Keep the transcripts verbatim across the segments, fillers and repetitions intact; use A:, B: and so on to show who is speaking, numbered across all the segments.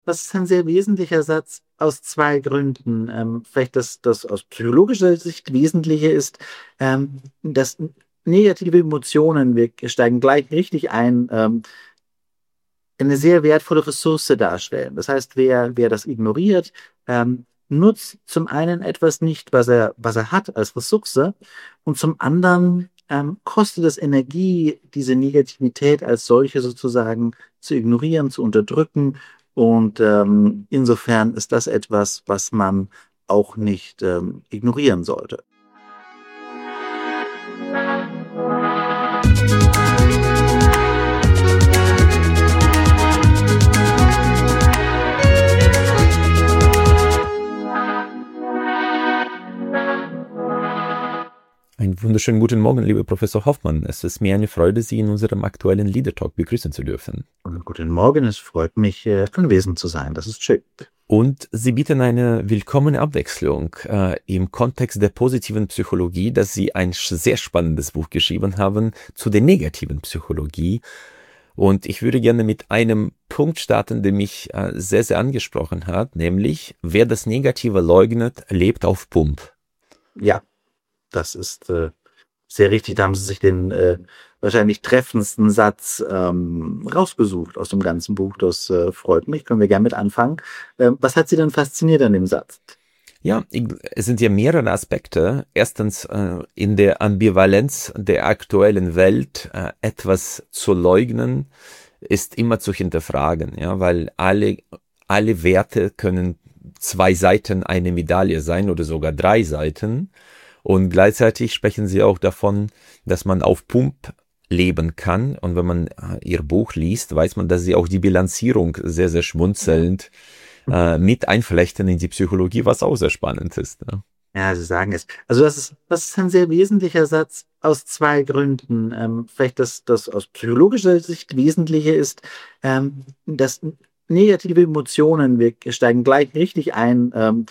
A: das ist ein sehr wesentlicher Satz aus zwei Gründen. Ähm, vielleicht das, das aus psychologischer Sicht Wesentliche ist, ähm, dass negative Emotionen, wir steigen gleich richtig ein, ähm, eine sehr wertvolle Ressource darstellen. Das heißt, wer, wer das ignoriert, ähm, nutzt zum einen etwas nicht, was er, was er hat als Ressource, und zum anderen ähm, kostet es Energie, diese Negativität als solche sozusagen zu ignorieren, zu unterdrücken. Und ähm, insofern ist das etwas, was man auch nicht ähm, ignorieren sollte.
B: Einen wunderschönen guten Morgen, lieber Professor Hoffmann. Es ist mir eine Freude, Sie in unserem aktuellen Leader Talk begrüßen zu dürfen.
A: Und guten Morgen, es freut mich, äh, anwesend zu sein. Das ist schön.
B: Und Sie bieten eine willkommene Abwechslung äh, im Kontext der positiven Psychologie, dass Sie ein sehr spannendes Buch geschrieben haben zu der negativen Psychologie. Und ich würde gerne mit einem Punkt starten, der mich äh, sehr, sehr angesprochen hat, nämlich, wer das Negative leugnet, lebt auf Pump.
A: Ja. Das ist äh, sehr richtig. Da haben Sie sich den äh, wahrscheinlich treffendsten Satz ähm, rausgesucht aus dem ganzen Buch. Das äh, freut mich. Können wir gerne mit anfangen. Ähm, was hat Sie denn fasziniert an dem Satz?
B: Ja, es sind ja mehrere Aspekte. Erstens äh, in der Ambivalenz der aktuellen Welt äh, etwas zu leugnen, ist immer zu hinterfragen, ja, weil alle alle Werte können zwei Seiten einer Medaille sein oder sogar drei Seiten. Und gleichzeitig sprechen sie auch davon, dass man auf Pump leben kann. Und wenn man ihr Buch liest, weiß man, dass sie auch die Bilanzierung sehr, sehr schmunzelnd äh, mit einflechten in die Psychologie, was auch sehr spannend ist. Ne?
A: Ja, Sie sagen es. Also das ist, das ist ein sehr wesentlicher Satz aus zwei Gründen. Ähm, vielleicht das, das aus psychologischer Sicht Wesentliche ist, ähm, dass negative Emotionen, wir steigen gleich richtig ein, ähm,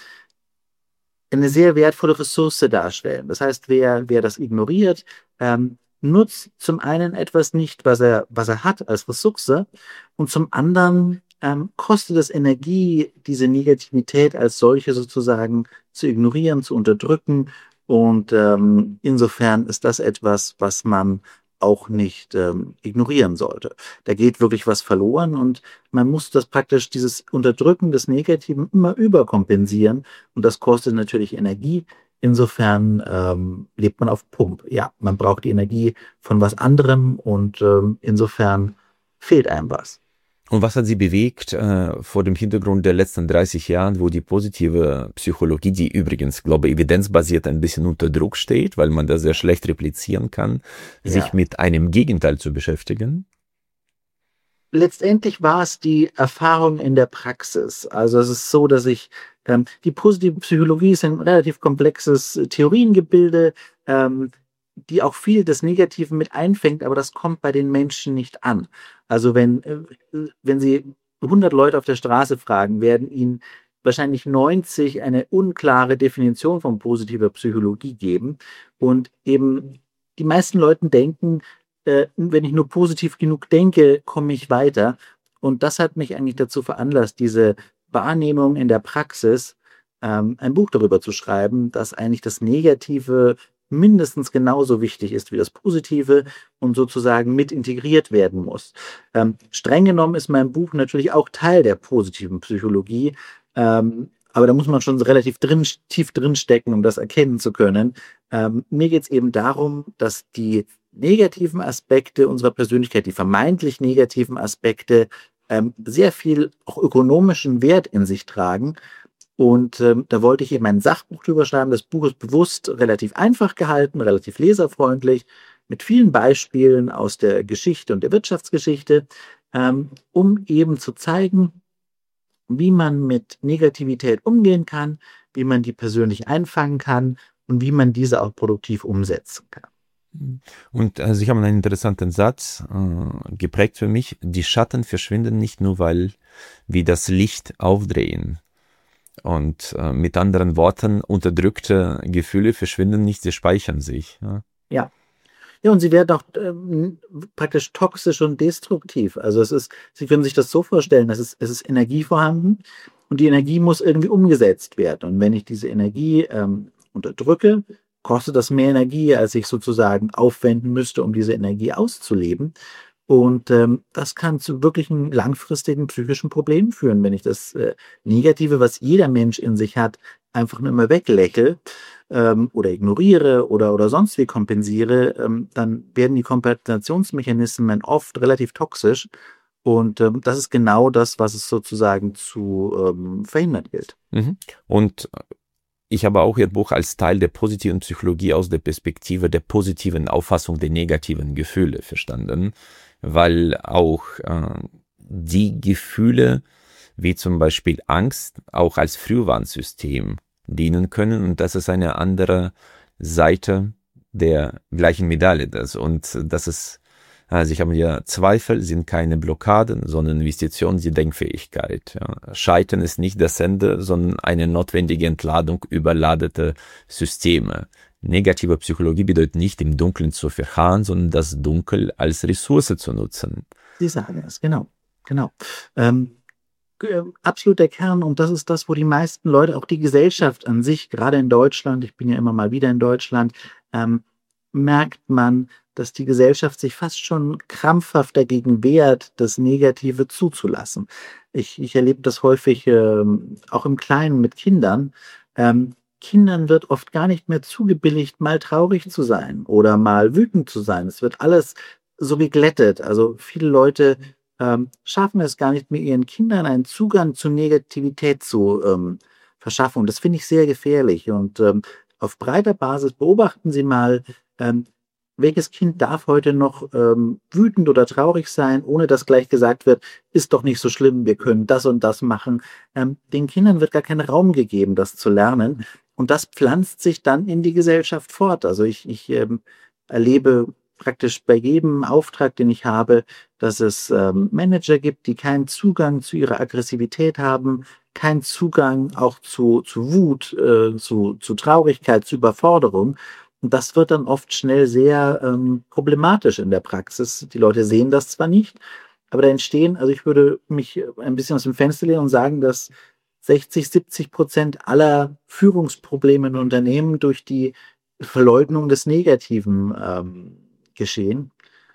A: eine sehr wertvolle Ressource darstellen. Das heißt, wer, wer das ignoriert, ähm, nutzt zum einen etwas nicht, was er, was er hat als Ressource, und zum anderen ähm, kostet es Energie, diese Negativität als solche sozusagen zu ignorieren, zu unterdrücken. Und ähm, insofern ist das etwas, was man auch nicht ähm, ignorieren sollte. Da geht wirklich was verloren und man muss das praktisch, dieses Unterdrücken des Negativen immer überkompensieren und das kostet natürlich Energie. Insofern ähm, lebt man auf Pump. Ja, man braucht die Energie von was anderem und ähm, insofern fehlt einem was.
B: Und was hat Sie bewegt äh, vor dem Hintergrund der letzten dreißig Jahren, wo die positive Psychologie, die übrigens, glaube ich, evidenzbasiert ein bisschen unter Druck steht, weil man das sehr schlecht replizieren kann,
A: Ja.
B: sich mit einem Gegenteil zu beschäftigen?
A: Letztendlich war es die Erfahrung in der Praxis. Also es ist so, dass ich, ähm, die positive Psychologie ist ein relativ komplexes äh, Theoriengebilde, ähm, die auch viel des Negativen mit einfängt, aber das kommt bei den Menschen nicht an. Also wenn, äh, wenn Sie hundert Leute auf der Straße fragen, werden Ihnen wahrscheinlich neunzig eine unklare Definition von positiver Psychologie geben. Und eben die meisten Leute denken, äh, wenn ich nur positiv genug denke, komme ich weiter. Und das hat mich eigentlich dazu veranlasst, diese Wahrnehmung in der Praxis, ähm, ein Buch darüber zu schreiben, dass eigentlich das Negative mindestens genauso wichtig ist wie das Positive und sozusagen mit integriert werden muss. Ähm, streng genommen ist mein Buch natürlich auch Teil der positiven Psychologie, ähm, aber da muss man schon relativ drin, tief drin stecken, um das erkennen zu können. Ähm, mir geht es eben darum, dass die negativen Aspekte unserer Persönlichkeit, die vermeintlich negativen Aspekte, ähm, sehr viel auch ökonomischen Wert in sich tragen. Und ähm, da wollte ich eben ein Sachbuch drüber schreiben. Das Buch ist bewusst relativ einfach gehalten, relativ leserfreundlich, mit vielen Beispielen aus der Geschichte und der Wirtschaftsgeschichte, ähm, um eben zu zeigen, wie man mit Negativität umgehen kann, wie man die persönlich einfangen kann und wie man diese auch produktiv umsetzen kann.
B: Und äh, Sie haben einen interessanten Satz äh, geprägt für mich. Die Schatten verschwinden nicht nur, weil wir das Licht aufdrehen. Und äh, mit anderen Worten, unterdrückte Gefühle verschwinden nicht, sie speichern sich. Ja.
A: Ja, Ja, und sie werden auch ähm, praktisch toxisch und destruktiv. Also es ist, Sie können sich das so vorstellen, es ist, es ist Energie vorhanden und die Energie muss irgendwie umgesetzt werden. Und wenn ich diese Energie ähm, unterdrücke, kostet das mehr Energie, als ich sozusagen aufwenden müsste, um diese Energie auszuleben. Und ähm, das kann zu wirklichen langfristigen psychischen Problemen führen, wenn ich das äh, Negative, was jeder Mensch in sich hat, einfach nur immer weglächle ähm, oder ignoriere oder, oder sonst wie kompensiere, ähm, dann werden die Kompensationsmechanismen oft relativ toxisch. Und ähm, das ist genau das, was es sozusagen zu ähm, verhindern gilt.
B: Mhm. Und ich habe auch Ihr Buch als Teil der positiven Psychologie aus der Perspektive der positiven Auffassung der negativen Gefühle verstanden, weil auch äh, die Gefühle, wie zum Beispiel Angst, auch als Frühwarnsystem dienen können, und das ist eine andere Seite der gleichen Medaille. Das. Und das ist, also ich habe ja, Zweifel sind keine Blockaden, sondern Investitionen, die Denkfähigkeit. Ja. Scheitern ist nicht das Ende, sondern eine notwendige Entladung überladeter Systeme. Negative Psychologie bedeutet nicht, im Dunkeln zu verharren, sondern das Dunkel als Ressource zu nutzen.
A: Sie sagen es, genau, genau. Ähm, äh, absolut der Kern, und das ist das, wo die meisten Leute, auch die Gesellschaft an sich, gerade in Deutschland, ich bin ja immer mal wieder in Deutschland, ähm, merkt man, dass die Gesellschaft sich fast schon krampfhaft dagegen wehrt, das Negative zuzulassen. Ich, ich erlebe das häufig ähm, auch im Kleinen mit Kindern. Ähm, Kindern wird oft gar nicht mehr zugebilligt, mal traurig zu sein oder mal wütend zu sein. Es wird alles so geglättet. Also viele Leute ähm, schaffen es gar nicht mehr, ihren Kindern einen Zugang zur Negativität zu ähm, verschaffen. Und das finde ich sehr gefährlich. Und ähm, auf breiter Basis beobachten Sie mal, ähm, welches Kind darf heute noch ähm, wütend oder traurig sein, ohne dass gleich gesagt wird, ist doch nicht so schlimm, wir können das und das machen. Ähm, den Kindern wird gar kein Raum gegeben, das zu lernen. Und das pflanzt sich dann in die Gesellschaft fort. Also ich, ich ähm, erlebe praktisch bei jedem Auftrag, den ich habe, dass es ähm, Manager gibt, die keinen Zugang zu ihrer Aggressivität haben, keinen Zugang auch zu, zu Wut, äh, zu, zu Traurigkeit, zu Überforderung. Und das wird dann oft schnell sehr ähm, problematisch in der Praxis. Die Leute sehen das zwar nicht, aber da entstehen, also ich würde mich ein bisschen aus dem Fenster lehnen und sagen, dass sechzig, siebzig Prozent aller Führungsprobleme in Unternehmen durch die Verleugnung des Negativen ähm, geschehen.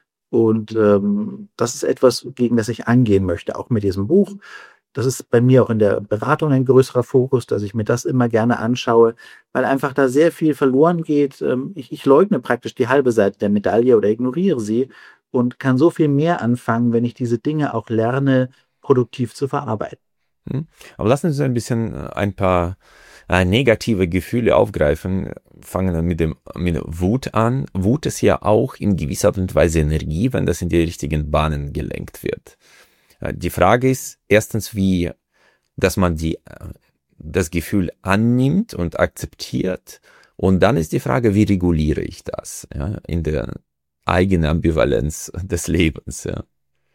A: Und ähm, das ist etwas, gegen das ich angehen möchte, auch mit diesem Buch. Das ist bei mir auch in der Beratung ein größerer Fokus, dass ich mir das immer gerne anschaue, weil einfach da sehr viel verloren geht. Ähm, Ich, ich leugne praktisch die halbe Seite der Medaille oder ignoriere sie und kann so viel mehr anfangen, wenn ich diese Dinge auch lerne, produktiv zu verarbeiten.
B: Hm? Aber lassen Sie uns ein bisschen äh, ein paar äh, negative Gefühle aufgreifen. Fangen wir mit dem mit der Wut an. Wut ist ja auch in gewisser Art und Weise Energie, wenn das in die richtigen Bahnen gelenkt wird. Äh, Die Frage ist erstens, wie, dass man die, äh, das Gefühl annimmt und akzeptiert. Und dann ist die Frage, wie reguliere ich das, ja, in der eigenen Ambivalenz des Lebens, ja.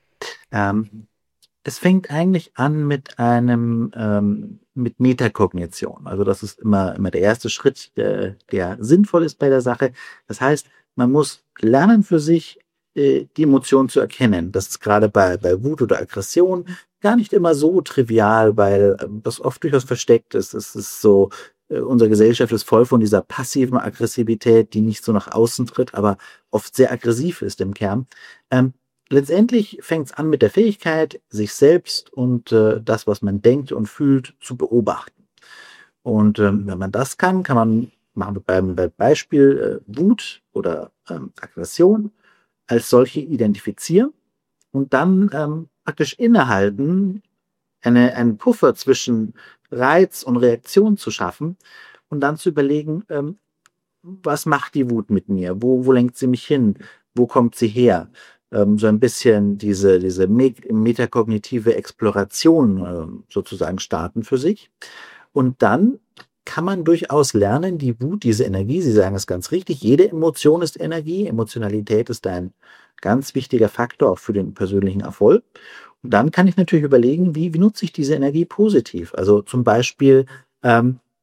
A: Ähm, Es fängt eigentlich an mit einem, ähm, mit Metakognition. Also das ist immer, immer der erste Schritt, der, der sinnvoll ist bei der Sache. Das heißt, man muss lernen für sich, äh, die Emotionen zu erkennen. Das ist gerade bei, bei Wut oder Aggression gar nicht immer so trivial, weil ähm, das oft durchaus versteckt ist. Es ist so, äh, unsere Gesellschaft ist voll von dieser passiven Aggressivität, die nicht so nach außen tritt, aber oft sehr aggressiv ist im Kern. Ähm, Letztendlich fängt es an mit der Fähigkeit, sich selbst und äh, das, was man denkt und fühlt, zu beobachten. Und ähm, wenn man das kann, kann man, machen wir beim, beim Beispiel äh, Wut oder ähm, Aggression als solche identifizieren und dann ähm, praktisch innehalten, eine, einen Puffer zwischen Reiz und Reaktion zu schaffen und dann zu überlegen, ähm, was macht die Wut mit mir? Wo, wo lenkt sie mich hin? Wo kommt sie her? Ähm, so ein bisschen diese, diese me metakognitive Exploration ähm, sozusagen starten für sich. Und dann kann man durchaus lernen, die Wut, diese Energie, Sie sagen es ganz richtig, jede Emotion ist Energie. Emotionalität ist ein ganz wichtiger Faktor auch für den persönlichen Erfolg. Und dann kann ich natürlich überlegen, wie, wie nutze ich diese Energie positiv? Also zum Beispiel, ähm,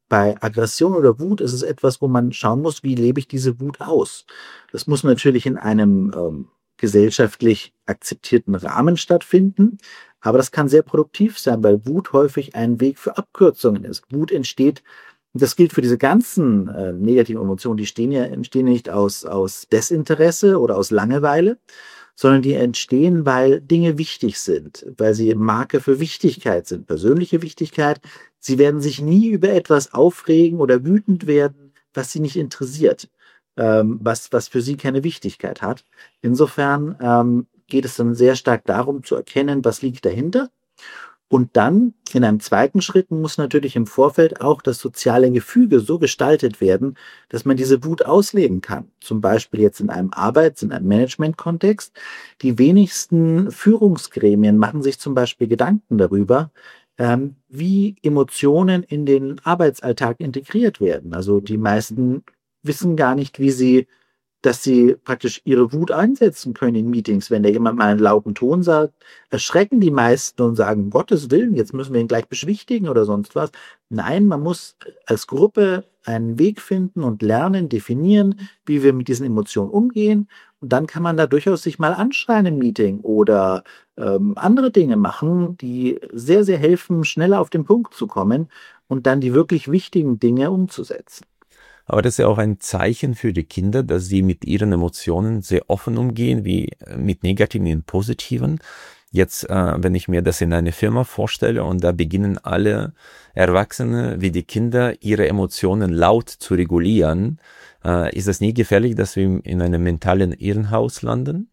A: Bei Aggression oder Wut ist es etwas, wo man schauen muss, wie lebe ich diese Wut aus? Das muss natürlich in einem ähm, gesellschaftlich akzeptierten Rahmen stattfinden, aber das kann sehr produktiv sein, weil Wut häufig ein Weg für Abkürzungen ist. Wut entsteht, und das gilt für diese ganzen äh, negativen Emotionen, die stehen ja, entstehen ja nicht aus, aus Desinteresse oder aus Langeweile, sondern die entstehen, weil Dinge wichtig sind, weil sie Marke für Wichtigkeit sind, persönliche Wichtigkeit. Sie werden sich nie über etwas aufregen oder wütend werden, was sie nicht interessiert, ähm, was, was für sie keine Wichtigkeit hat. Insofern ähm, geht es dann sehr stark darum zu erkennen, was liegt dahinter. Und dann in einem zweiten Schritt muss natürlich im Vorfeld auch das soziale Gefüge so gestaltet werden, dass man diese Wut ausleben kann. Zum Beispiel jetzt in einem Arbeits-, in einem Management-Kontext. Die wenigsten Führungsgremien machen sich zum Beispiel Gedanken darüber, ähm, wie Emotionen in den Arbeitsalltag integriert werden. Also die meisten wissen gar nicht, wie sie dass sie praktisch ihre Wut einsetzen können in Meetings. Wenn da jemand mal einen lauten Ton sagt, erschrecken die meisten und sagen, um Gottes Willen, jetzt müssen wir ihn gleich beschwichtigen oder sonst was. Nein, man muss als Gruppe einen Weg finden und lernen, definieren, wie wir mit diesen Emotionen umgehen. Und dann kann man da durchaus sich mal anschreien im Meeting oder ähm, andere Dinge machen, die sehr, sehr helfen, schneller auf den Punkt zu kommen und dann die wirklich wichtigen Dinge umzusetzen.
B: Aber das ist ja auch ein Zeichen für die Kinder, dass sie mit ihren Emotionen sehr offen umgehen, wie mit negativen und positiven. Jetzt, äh, wenn ich mir das in einer Firma vorstelle und da beginnen alle Erwachsene wie die Kinder ihre Emotionen laut zu regulieren, äh, ist es nie gefährlich, dass wir in einem mentalen Irrenhaus landen?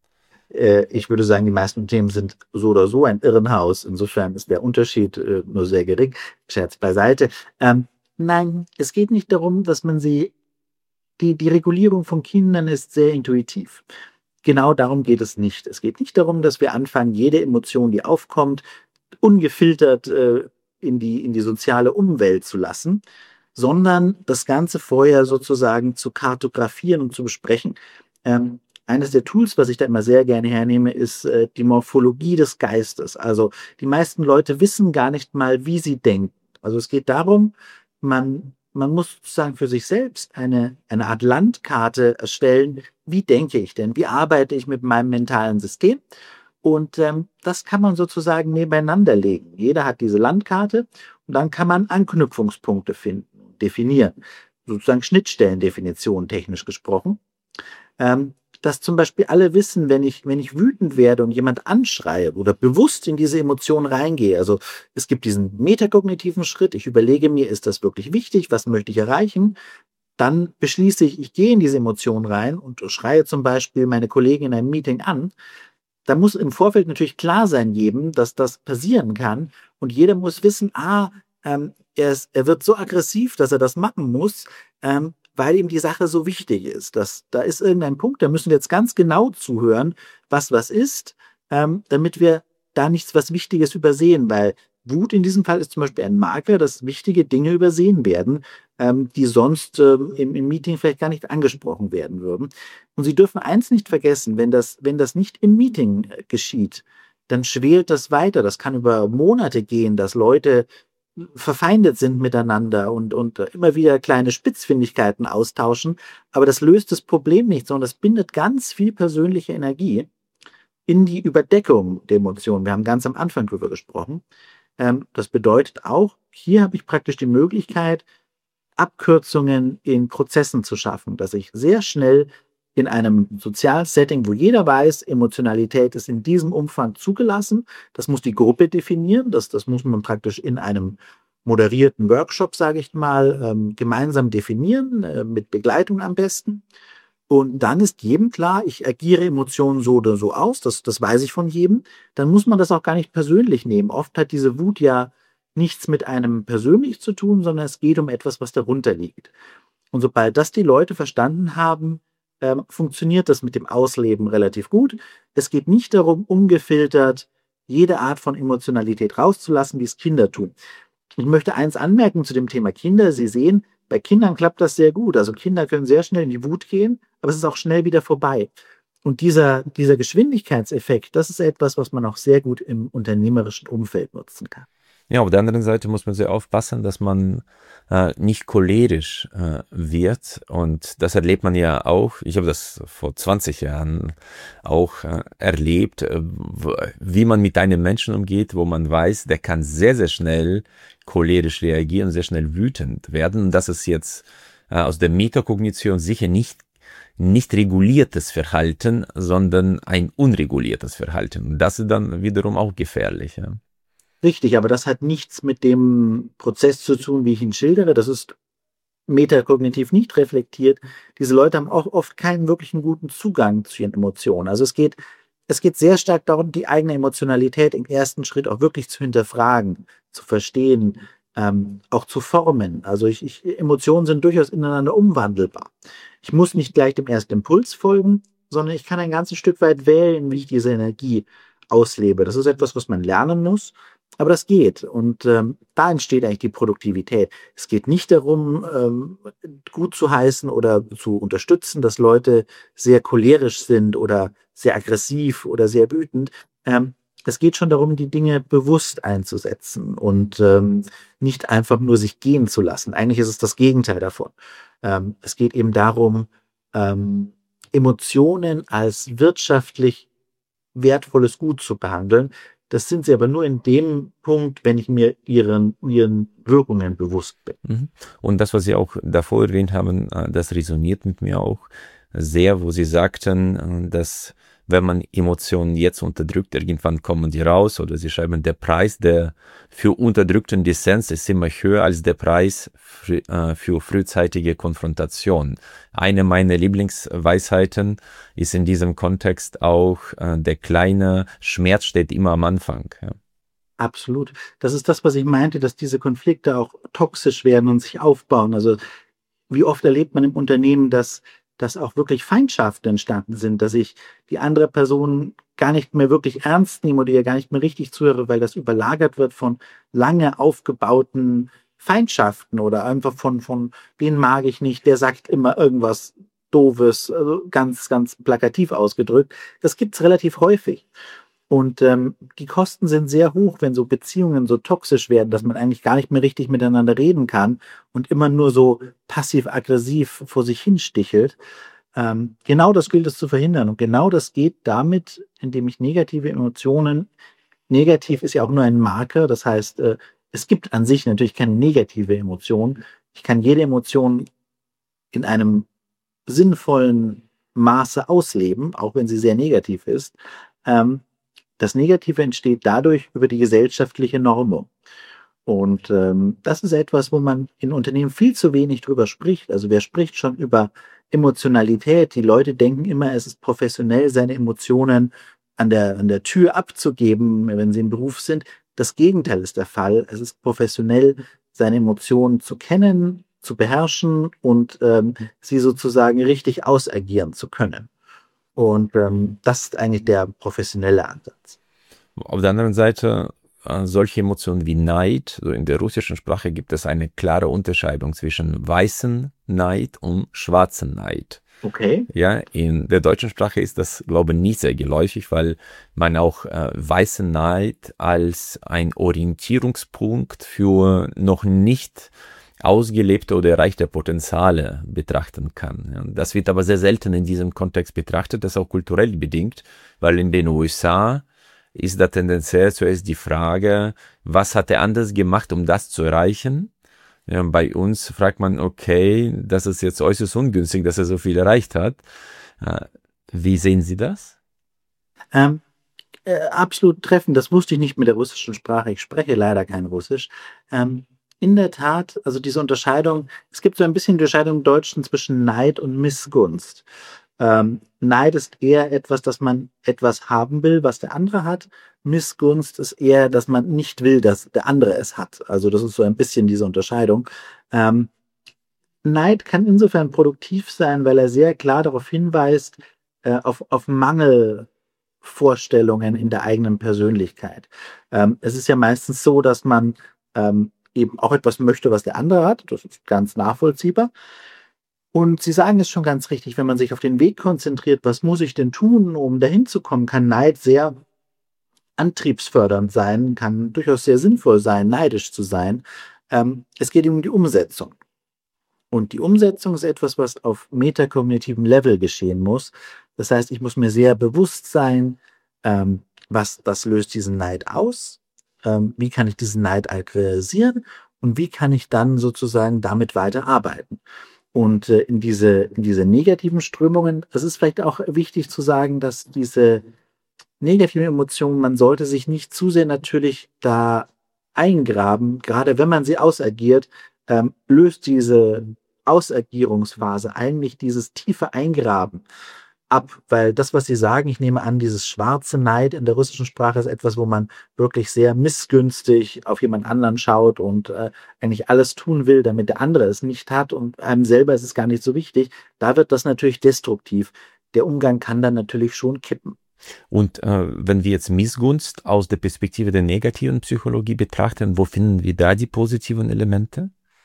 A: Äh, ich würde sagen, die meisten Themen sind so oder so ein Irrenhaus. Insofern ist der Unterschied äh, nur sehr gering. Scherz beiseite. Ähm, Nein, es geht nicht darum, dass man sie, die, die Regulierung von Kindern ist sehr intuitiv. Genau darum geht es nicht. Es geht nicht darum, dass wir anfangen, jede Emotion, die aufkommt, ungefiltert äh, in die, in die soziale Umwelt zu lassen, sondern das Ganze vorher sozusagen zu kartografieren und zu besprechen. Ähm, eines der Tools, was ich da immer sehr gerne hernehme, ist äh, die Morphologie des Geistes. Also die meisten Leute wissen gar nicht mal, wie sie denken. Also es geht darum, man, man muss sozusagen für sich selbst eine, eine Art Landkarte erstellen. Wie denke ich denn? Wie arbeite ich mit meinem mentalen System? Und ähm, das kann man sozusagen nebeneinander legen. Jeder hat diese Landkarte und dann kann man Anknüpfungspunkte finden, definieren. Sozusagen Schnittstellendefinition technisch gesprochen. Ähm, dass zum Beispiel alle wissen, wenn ich, wenn ich wütend werde und jemand anschreie oder bewusst in diese Emotion reingehe, also es gibt diesen metakognitiven Schritt, ich überlege mir, ist das wirklich wichtig, was möchte ich erreichen, dann beschließe ich, ich gehe in diese Emotion rein und schreie zum Beispiel meine Kollegen in einem Meeting an. Da muss im Vorfeld natürlich klar sein jedem, dass das passieren kann und jeder muss wissen, ah, ähm, er, ist, er wird so aggressiv, dass er das machen muss, ähm, weil ihm die Sache so wichtig ist. Dass, da ist irgendein Punkt, da müssen wir jetzt ganz genau zuhören, was was ist, ähm, damit wir da nichts was Wichtiges übersehen, weil Wut in diesem Fall ist zum Beispiel ein Marker, dass wichtige Dinge übersehen werden, ähm, die sonst ähm, im, im Meeting vielleicht gar nicht angesprochen werden würden. Und Sie dürfen eins nicht vergessen, wenn das, wenn das nicht im Meeting äh, geschieht, dann schwelt das weiter. Das kann über Monate gehen, dass Leute verfeindet sind miteinander und, und immer wieder kleine Spitzfindigkeiten austauschen. Aber das löst das Problem nicht, sondern das bindet ganz viel persönliche Energie in die Überdeckung der Emotionen. Wir haben ganz am Anfang darüber gesprochen. Ähm, das bedeutet auch, hier habe ich praktisch die Möglichkeit, Abkürzungen in Prozessen zu schaffen, dass ich sehr schnell in einem Sozialsetting, wo jeder weiß, Emotionalität ist in diesem Umfang zugelassen. Das muss die Gruppe definieren. Das, das muss man praktisch in einem moderierten Workshop, sage ich mal, ähm, gemeinsam definieren, äh, mit Begleitung am besten. Und dann ist jedem klar, ich agiere Emotionen so oder so aus. Das, das weiß ich von jedem. Dann muss man das auch gar nicht persönlich nehmen. Oft hat diese Wut ja nichts mit einem persönlich zu tun, sondern es geht um etwas, was darunter liegt. Und sobald das die Leute verstanden haben, ähm, funktioniert das mit dem Ausleben relativ gut. Es geht nicht darum, ungefiltert jede Art von Emotionalität rauszulassen, wie es Kinder tun. Ich möchte eins anmerken zu dem Thema Kinder. Sie sehen, bei Kindern klappt das sehr gut. Also Kinder können sehr schnell in die Wut gehen, aber es ist auch schnell wieder vorbei. Und dieser, dieser Geschwindigkeitseffekt, das ist etwas, was man auch sehr gut im unternehmerischen Umfeld nutzen kann.
B: Ja, auf der anderen Seite muss man sehr aufpassen, dass man äh, nicht cholerisch äh, wird. Und das erlebt man ja auch. Ich habe das vor zwanzig Jahren auch äh, erlebt, äh, wie man mit einem Menschen umgeht, wo man weiß, der kann sehr, sehr schnell cholerisch reagieren, sehr schnell wütend werden. Und das ist jetzt äh, aus der Metakognition sicher nicht nicht reguliertes Verhalten, sondern ein unreguliertes Verhalten. Und das ist dann wiederum auch gefährlich. Ja.
A: Richtig, aber das hat nichts mit dem Prozess zu tun, wie ich ihn schildere. Das ist metakognitiv nicht reflektiert. Diese Leute haben auch oft keinen wirklichen guten Zugang zu ihren Emotionen. Also es geht, es geht sehr stark darum, die eigene Emotionalität im ersten Schritt auch wirklich zu hinterfragen, zu verstehen, ähm, auch zu formen. Also ich, ich, Emotionen sind durchaus ineinander umwandelbar. Ich muss nicht gleich dem ersten Impuls folgen, sondern ich kann ein ganzes Stück weit wählen, wie ich diese Energie auslebe. Das ist etwas, was man lernen muss. Aber das geht und ähm, da entsteht eigentlich die Produktivität. Es geht nicht darum, ähm, gut zu heißen oder zu unterstützen, dass Leute sehr cholerisch sind oder sehr aggressiv oder sehr wütend. Ähm, es geht schon darum, die Dinge bewusst einzusetzen und ähm, nicht einfach nur sich gehen zu lassen. Eigentlich ist es das Gegenteil davon. Ähm, es geht eben darum, ähm, Emotionen als wirtschaftlich wertvolles Gut zu behandeln. Das sind sie aber nur in dem Punkt, wenn ich mir ihren, ihren Wirkungen bewusst bin.
B: Und das, was Sie auch davor erwähnt haben, das resoniert mit mir auch sehr, wo Sie sagten, dass wenn man Emotionen jetzt unterdrückt, irgendwann kommen die raus, oder Sie schreiben, der Preis der für unterdrückten Dissens ist immer höher als der Preis für, äh, für frühzeitige Konfrontation. Eine meiner Lieblingsweisheiten ist in diesem Kontext auch, äh, der kleine Schmerz steht immer am Anfang. Ja.
A: Absolut. Das ist das, was ich meinte, dass diese Konflikte auch toxisch werden und sich aufbauen. Also wie oft erlebt man im Unternehmen, dass dass auch wirklich Feindschaften entstanden sind, dass ich die andere Person gar nicht mehr wirklich ernst nehme oder ihr gar nicht mehr richtig zuhöre, weil das überlagert wird von lange aufgebauten Feindschaften oder einfach von, von den mag ich nicht, der sagt immer irgendwas Doofes, also ganz, ganz plakativ ausgedrückt. Das gibt's relativ häufig. Und ähm, die Kosten sind sehr hoch, wenn so Beziehungen so toxisch werden, dass man eigentlich gar nicht mehr richtig miteinander reden kann und immer nur so passiv-aggressiv vor sich hinstichelt. Ähm, genau das gilt es zu verhindern. Und genau das geht damit, indem ich negative Emotionen, negativ ist ja auch nur ein Marker, das heißt, äh, es gibt an sich natürlich keine negative Emotion. Ich kann jede Emotion in einem sinnvollen Maße ausleben, auch wenn sie sehr negativ ist. Ähm, Das Negative entsteht dadurch über die gesellschaftliche Normung. Und ähm, das ist etwas, wo man in Unternehmen viel zu wenig drüber spricht. Also wer spricht schon über Emotionalität? Die Leute denken immer, es ist professionell, seine Emotionen an der, an der Tür abzugeben, wenn sie im Beruf sind. Das Gegenteil ist der Fall. Es ist professionell, seine Emotionen zu kennen, zu beherrschen und ähm, sie sozusagen richtig ausagieren zu können. Und ähm, das ist eigentlich der professionelle Ansatz.
B: Auf der anderen Seite, äh, solche Emotionen wie Neid, so in der russischen Sprache gibt es eine klare Unterscheidung zwischen weißen Neid und schwarzen Neid.
A: Okay.
B: Ja, in der deutschen Sprache ist das, glaube ich, nicht sehr geläufig, weil man auch äh, weißen Neid als ein Orientierungspunkt für noch nicht ausgelebte oder erreichte Potenziale betrachten kann. Ja, das wird aber sehr selten in diesem Kontext betrachtet, das ist auch kulturell bedingt, weil in den U S A ist da tendenziell zuerst die Frage, was hat er anders gemacht, um das zu erreichen? Ja, bei uns fragt man, okay, das ist jetzt äußerst ungünstig, dass er so viel erreicht hat. Wie sehen Sie das?
A: Ähm, äh, absolut treffend, das wusste ich nicht mit der russischen Sprache, ich spreche leider kein Russisch. Ähm, In der Tat, also diese Unterscheidung, es gibt so ein bisschen die Unterscheidung im Deutschen zwischen Neid und Missgunst. Ähm, Neid ist eher etwas, dass man etwas haben will, was der andere hat. Missgunst ist eher, dass man nicht will, dass der andere es hat. Also das ist so ein bisschen diese Unterscheidung. Ähm, Neid kann insofern produktiv sein, weil er sehr klar darauf hinweist, äh, auf, auf Mangelvorstellungen in der eigenen Persönlichkeit. Ähm, es ist ja meistens so, dass man ähm, eben auch etwas möchte, was der andere hat. Das ist ganz nachvollziehbar. Und Sie sagen es schon ganz richtig, wenn man sich auf den Weg konzentriert, was muss ich denn tun, um dahin zu kommen, kann Neid sehr antriebsfördernd sein, kann durchaus sehr sinnvoll sein, neidisch zu sein. Ähm, es geht um die Umsetzung. Und die Umsetzung ist etwas, was auf metakognitivem Level geschehen muss. Das heißt, ich muss mir sehr bewusst sein, ähm, was das löst diesen Neid aus, ähm, wie kann ich diesen Neid realisieren und wie kann ich dann sozusagen damit weiterarbeiten. Und äh, in diese, in diese negativen Strömungen, es ist vielleicht auch wichtig zu sagen, dass diese negativen Emotionen, man sollte sich nicht zu sehr natürlich da eingraben, gerade wenn man sie ausagiert, ähm, löst diese Ausagierungsphase eigentlich dieses tiefe Eingraben ab, weil das, was Sie sagen, ich nehme an, dieses schwarze Neid in der russischen Sprache ist etwas, wo man wirklich sehr missgünstig auf jemand anderen schaut und äh, eigentlich alles tun will, damit der andere es nicht hat und einem selber ist es gar nicht so wichtig. Da wird das natürlich destruktiv. Der Umgang kann dann natürlich schon kippen.
B: Und äh, wenn wir jetzt Missgunst aus der Perspektive der negativen Psychologie betrachten, wo finden wir da die positiven Elemente?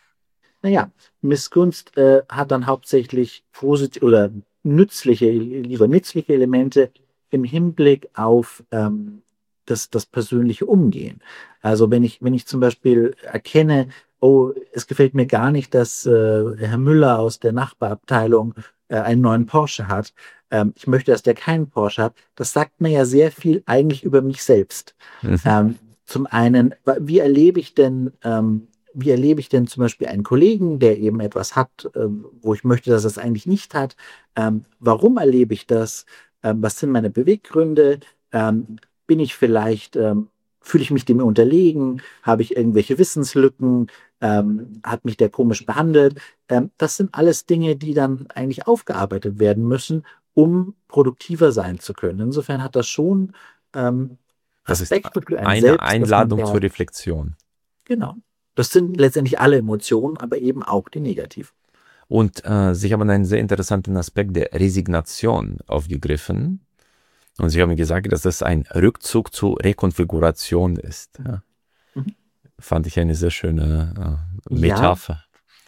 A: Naja, Missgunst äh, hat dann hauptsächlich positive oder nützliche, lieber nützliche Elemente im Hinblick auf ähm, das, das persönliche Umgehen. Also wenn ich, wenn ich zum Beispiel erkenne, oh, es gefällt mir gar nicht, dass äh, Herr Müller aus der Nachbarabteilung äh, einen neuen Porsche hat. Ähm, ich möchte, dass der keinen Porsche hat. Das sagt mir ja sehr viel eigentlich über mich selbst.
B: Mhm.
A: Ähm, zum einen, wie erlebe ich denn ähm, wie erlebe ich denn zum Beispiel einen Kollegen, der eben etwas hat, ähm, wo ich möchte, dass er es eigentlich nicht hat? Ähm, warum erlebe ich das? Ähm, was sind meine Beweggründe? Ähm, bin ich vielleicht, ähm, fühle ich mich dem unterlegen? Habe ich irgendwelche Wissenslücken? Ähm, hat mich der komisch behandelt? Ähm, das sind alles Dinge, die dann eigentlich aufgearbeitet werden müssen, um produktiver sein zu können. Insofern hat das schon ähm,
B: Das ist
A: Aspekte für einen
B: eine
A: selbst, dass man
B: Einladung
A: da,
B: zur Reflexion.
A: genau. Das sind letztendlich alle Emotionen, aber eben auch die negativen.
B: Und äh, Sie haben einen sehr interessanten Aspekt der Resignation aufgegriffen. Und Sie haben gesagt, dass das ein Rückzug zur Rekonfiguration ist. Ja.
A: Mhm.
B: Fand ich eine sehr schöne äh,
A: Ja,
B: Metapher.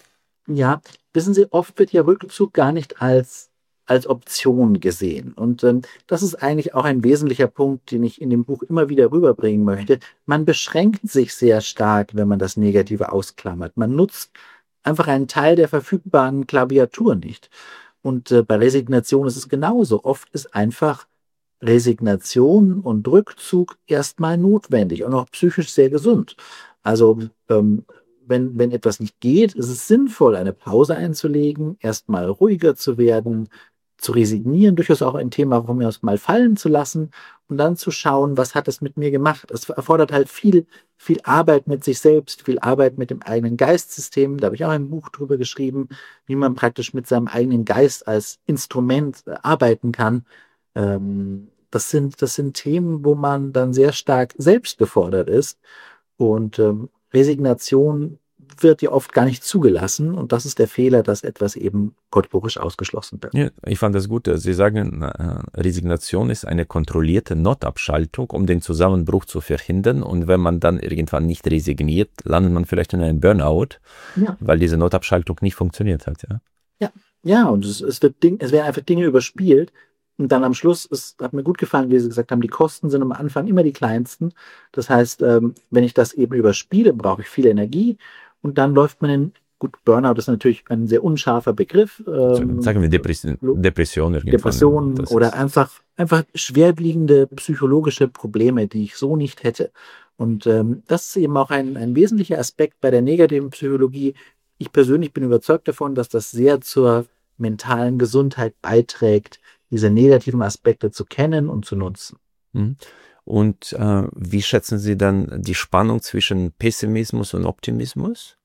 A: ja. Wissen Sie, oft wird ja Rückzug gar nicht als, als Option gesehen. Und ähm, das ist eigentlich auch ein wesentlicher Punkt, den ich in dem Buch immer wieder rüberbringen möchte. Man beschränkt sich sehr stark, wenn man das Negative ausklammert. Man nutzt einfach einen Teil der verfügbaren Klaviatur nicht. Und äh, bei Resignation ist es genauso. Oft ist einfach Resignation und Rückzug erstmal notwendig und auch psychisch sehr gesund. Also ähm, wenn, wenn etwas nicht geht, ist es sinnvoll, eine Pause einzulegen, erstmal ruhiger zu werden, zu resignieren, durchaus auch ein Thema von mir aus mal fallen zu lassen und dann zu schauen, was hat es mit mir gemacht. Es erfordert halt viel, viel Arbeit mit sich selbst, viel Arbeit mit dem eigenen Geistsystem. Da habe ich auch ein Buch drüber geschrieben, wie man praktisch mit seinem eigenen Geist als Instrument äh, arbeiten kann. Ähm, das sind, das sind Themen, wo man dann sehr stark selbst gefordert ist. Und ähm, Resignation wird ja oft gar nicht zugelassen. Und das ist der Fehler, dass etwas eben kategorisch ausgeschlossen wird.
B: Ja, ich fand das gut. Sie sagen, äh, Resignation ist eine kontrollierte Notabschaltung, um den Zusammenbruch zu verhindern. Und wenn man dann irgendwann nicht resigniert, landet man vielleicht in einem Burnout,
A: Ja.
B: weil diese Notabschaltung nicht funktioniert hat. Ja,
A: Ja, ja, und es, es, wird Ding, es werden einfach Dinge überspielt. Und dann am Schluss, es hat mir gut gefallen, wie Sie gesagt haben, die Kosten sind am Anfang immer die kleinsten. Das heißt, ähm, wenn ich das eben überspiele, brauche ich viel Energie. Und dann läuft man in, gut, Burnout ist natürlich ein sehr unscharfer Begriff. Ähm,
B: sagen wir Depression, Depression irgendwann.
A: Depressionen
B: Das
A: oder
B: ist,
A: einfach, einfach schwerwiegende psychologische Probleme, die ich so nicht hätte. Und ähm, das ist eben auch ein, ein wesentlicher Aspekt bei der negativen Psychologie. Ich persönlich bin überzeugt davon, dass das sehr zur mentalen Gesundheit beiträgt, diese negativen Aspekte zu kennen und zu nutzen.
B: mhm. Und äh, wie schätzen Sie dann die Spannung zwischen Pessimismus und Optimismus?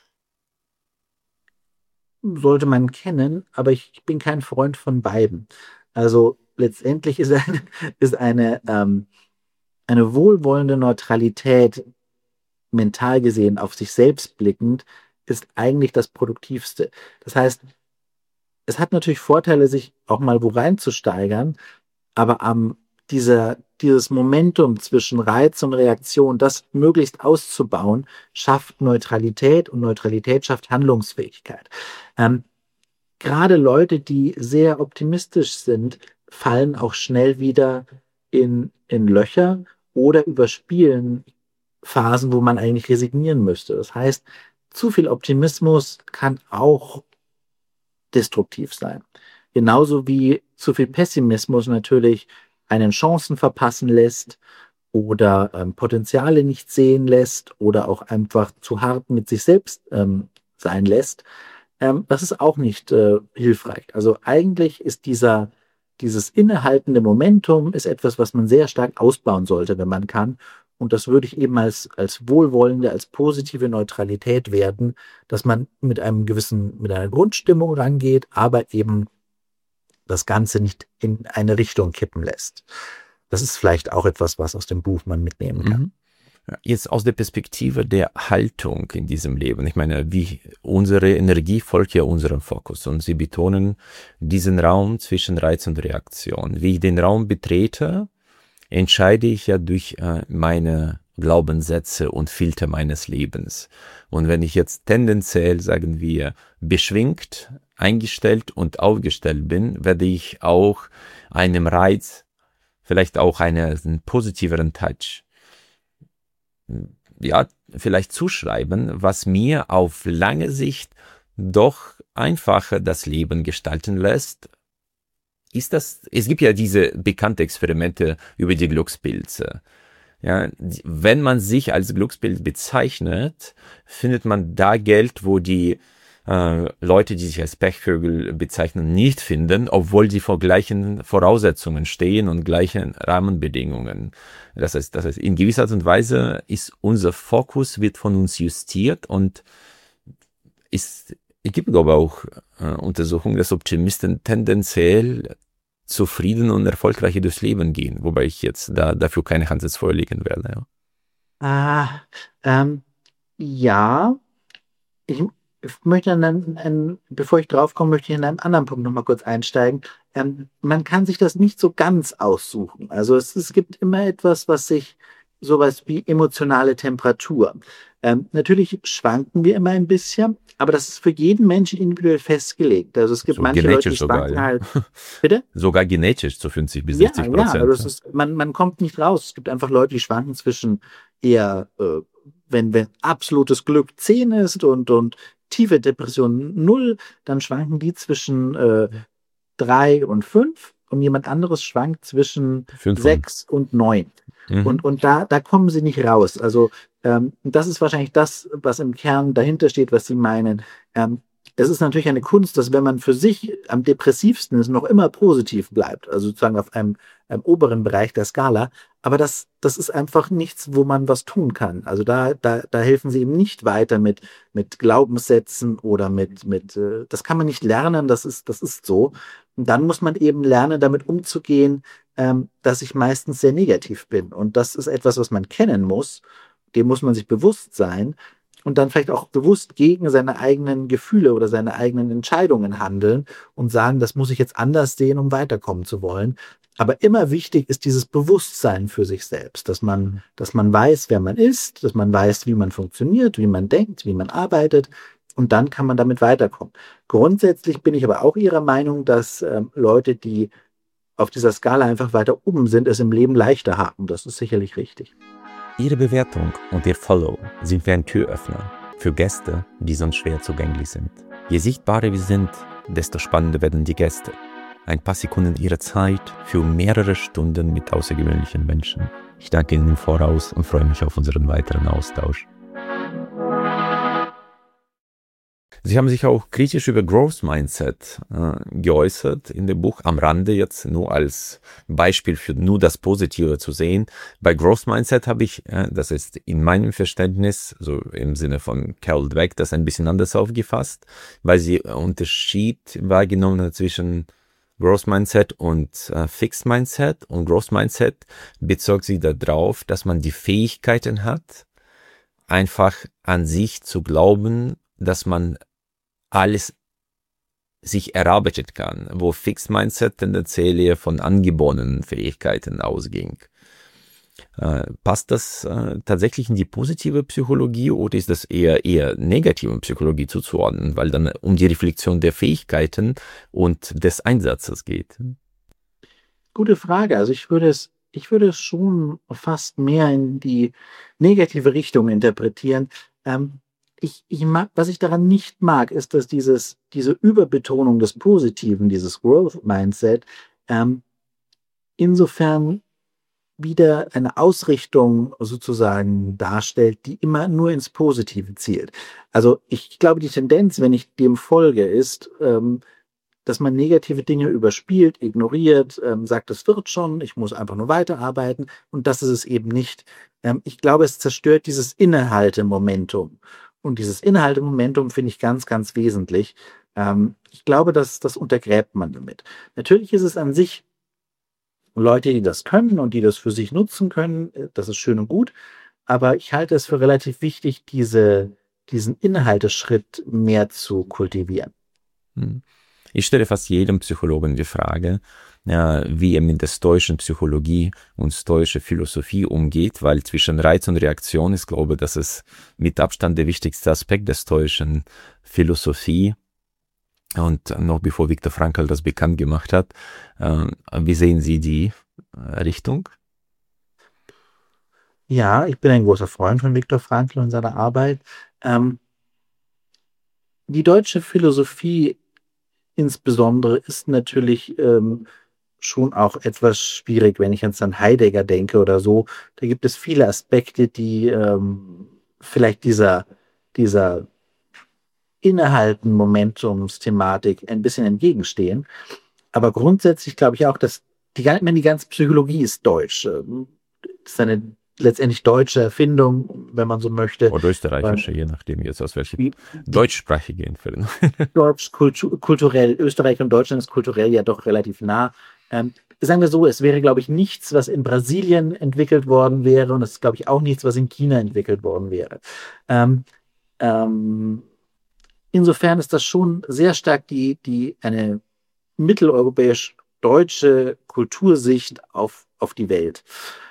A: Sollte man kennen, aber ich, ich bin kein Freund von beiden. Also letztendlich ist eine, ist eine, ähm, eine wohlwollende Neutralität mental gesehen, auf sich selbst blickend, ist eigentlich das Produktivste. Das heißt, es hat natürlich Vorteile, sich auch mal wo reinzusteigern, aber am dieser, dieses Momentum zwischen Reiz und Reaktion, das möglichst auszubauen, schafft Neutralität und Neutralität schafft Handlungsfähigkeit. Ähm, Gerade Leute, die sehr optimistisch sind, fallen auch schnell wieder in, in Löcher oder überspielen Phasen, wo man eigentlich resignieren müsste. Das heißt, zu viel Optimismus kann auch destruktiv sein. Genauso wie zu viel Pessimismus natürlich einen Chancen verpassen lässt oder ähm, Potenziale nicht sehen lässt oder auch einfach zu hart mit sich selbst ähm, sein lässt. Ähm, das ist auch nicht äh, hilfreich. Also eigentlich ist dieser, dieses innehaltende Momentum ist etwas, was man sehr stark ausbauen sollte, wenn man kann. Und das würde ich eben als, als wohlwollende, als positive Neutralität werten, dass man mit einem gewissen, mit einer Grundstimmung rangeht, aber eben das Ganze nicht in eine Richtung kippen lässt. Das ist vielleicht auch etwas, was aus dem Buch man mitnehmen kann.
B: Mhm. Jetzt aus der Perspektive der Haltung in diesem Leben. Ich meine, wie unsere Energie folgt ja unserem Fokus und Sie betonen diesen Raum zwischen Reiz und Reaktion. Wie ich den Raum betrete, entscheide ich ja durch äh, meine Glaubenssätze und Filter meines Lebens. Und wenn ich jetzt tendenziell, sagen wir, beschwingt, eingestellt und aufgestellt bin, werde ich auch einem Reiz, vielleicht auch eine, einen positiveren Touch, ja, vielleicht zuschreiben, was mir auf lange Sicht doch einfacher das Leben gestalten lässt. Ist das, es gibt ja diese bekannten Experimente über die Glückspilze. Ja, wenn man sich als Glückspilz bezeichnet, findet man da Geld, wo die äh, Leute, die sich als Pechvögel bezeichnen, nicht finden, obwohl sie vor gleichen Voraussetzungen stehen und gleichen Rahmenbedingungen. Das heißt, das heißt, in gewisser Art und Weise ist unser Fokus, wird von uns justiert und ist, es gibt aber auch äh, Untersuchungen, dass Optimisten tendenziell zufrieden und erfolgreich durchs Leben gehen, wobei ich jetzt da dafür keine Hand ins Feuer legen werde. Ja,
A: Ah, ähm, ja, ich, ich möchte an einen, einen, bevor ich drauf komme, möchte ich an einem anderen Punkt nochmal kurz einsteigen. Ähm, man kann sich das nicht so ganz aussuchen. Also es, es gibt immer etwas, was sich sowas wie emotionale Temperatur. Ähm, natürlich schwanken wir immer ein bisschen, aber das ist für jeden Menschen individuell festgelegt. Also es gibt
B: so
A: manche Leute, die
B: genetisch sogar,
A: schwanken
B: ja.
A: halt. Bitte?
B: Sogar genetisch zu fünfzig bis
A: Ja,
B: sechzig
A: ja,
B: Prozent.
A: also es ist, man, man kommt nicht raus. Es gibt einfach Leute, die schwanken zwischen eher, äh, wenn, wenn absolutes Glück zehn ist und, und tiefe Depression null, dann schwanken die zwischen äh, drei und fünf und jemand anderes schwankt zwischen
B: Fünf und-
A: sechs und neun.
B: Mhm.
A: Und, und da, da kommen sie nicht raus. Also ähm, das ist wahrscheinlich das, was im Kern dahinter steht, was sie meinen. Ähm, es ist natürlich eine Kunst, dass wenn man für sich am depressivsten ist, noch immer positiv bleibt, also sozusagen auf einem, einem oberen Bereich der Skala. Aber das, das ist einfach nichts, wo man was tun kann. Also da, da, da helfen sie eben nicht weiter mit, mit Glaubenssätzen oder mit, mit äh, das kann man nicht lernen, das ist, das ist so. Und dann muss man eben lernen, damit umzugehen, ähm, dass ich meistens sehr negativ bin. Und das ist etwas, was man kennen muss. Dem muss man sich bewusst sein und dann vielleicht auch bewusst gegen seine eigenen Gefühle oder seine eigenen Entscheidungen handeln und sagen, das muss ich jetzt anders sehen, um weiterkommen zu wollen. Aber immer wichtig ist dieses Bewusstsein für sich selbst, dass man, dass man weiß, wer man ist, dass man weiß, wie man funktioniert, wie man denkt, wie man arbeitet. Und dann kann man damit weiterkommen. Grundsätzlich bin ich aber auch Ihrer Meinung, dass ähm, Leute, die auf dieser Skala einfach weiter oben sind, es im Leben leichter haben. Das ist sicherlich richtig.
B: Ihre Bewertung und Ihr Follow sind wie ein Türöffner für Gäste, die sonst schwer zugänglich sind. Je sichtbarer wir sind, desto spannender werden die Gäste. Ein paar Sekunden Ihrer Zeit für mehrere Stunden mit außergewöhnlichen Menschen. Ich danke Ihnen im Voraus und freue mich auf unseren weiteren Austausch. Sie haben sich auch kritisch über Growth Mindset äh, geäußert in dem Buch, am Rande jetzt nur als Beispiel für nur das Positive zu sehen. Bei Growth Mindset habe ich, äh, das ist in meinem Verständnis, so im Sinne von Carol Dweck, das ein bisschen anders aufgefasst, weil sie Unterschied wahrgenommen hat zwischen Growth Mindset und äh, Fixed Mindset. Und Growth Mindset bezog sich darauf, dass man die Fähigkeiten hat, einfach an sich zu glauben, dass man alles sich erarbeitet kann, wo Fixed Mindset tendenziell eher von angeborenen Fähigkeiten ausging. Äh, passt das äh, tatsächlich in die positive Psychologie oder ist das eher eher negative Psychologie zuzuordnen, weil dann um die Reflexion der Fähigkeiten und des Einsatzes geht?
A: Gute Frage. Also ich würde es ich würde es schon fast mehr in die negative Richtung interpretieren. Ähm, ich, ich mag, was ich daran nicht mag, ist, dass dieses, diese Überbetonung des Positiven, dieses Growth Mindset, ähm, insofern wieder eine Ausrichtung sozusagen darstellt, die immer nur ins Positive zielt. Also ich glaube, die Tendenz, wenn ich dem folge, ist, ähm, dass man negative Dinge überspielt, ignoriert, ähm, sagt, es wird schon, ich muss einfach nur weiterarbeiten, und das ist es eben nicht. Ähm, ich glaube, es zerstört dieses Innehalte-Momentum. Und dieses Innehalte-Momentum finde ich ganz, ganz wesentlich. Ähm, ich glaube, dass das untergräbt man damit. Natürlich ist es an sich Leute, die das können und die das für sich nutzen können, äh, das ist schön und gut. Aber ich halte es für relativ wichtig, diese, diesen Inhalteschritt mehr zu kultivieren.
B: Hm. Ich stelle fast jedem Psychologen die Frage, ja, wie er mit der stoischen Psychologie und stoische Philosophie umgeht, weil zwischen Reiz und Reaktion ist, glaube ich, dass es mit Abstand der wichtigste Aspekt der stoischen Philosophie. Und noch bevor Viktor Frankl das bekannt gemacht hat, äh, wie sehen Sie die äh, Richtung?
A: Ja, ich bin ein großer Freund von Viktor Frankl und seiner Arbeit. Ähm, die deutsche Philosophie insbesondere ist natürlich ähm, schon auch etwas schwierig, wenn ich jetzt an Heidegger denke oder so. Da gibt es viele Aspekte, die ähm, vielleicht dieser, dieser Innehalten-Momentumsthematik ein bisschen entgegenstehen. Aber grundsätzlich glaube ich auch, dass die, ich meine, die ganze Psychologie ist deutsch. Ähm, Das ist eine letztendlich deutsche Erfindung, wenn man so möchte.
B: Oder österreichische,
A: Ähm,
B: je nachdem jetzt aus welchem
A: Die, die
B: deutschsprachigen Entfernung.
A: Deutsch kultu kulturell, Österreich und Deutschland ist kulturell ja doch relativ nah. Ähm, sagen wir so, es wäre, glaube ich, nichts, was in Brasilien entwickelt worden wäre, und es ist, glaube ich, auch nichts, was in China entwickelt worden wäre. Ähm, ähm, insofern ist das schon sehr stark die, die eine mitteleuropäisch-deutsche Kultursicht auf, auf die Welt.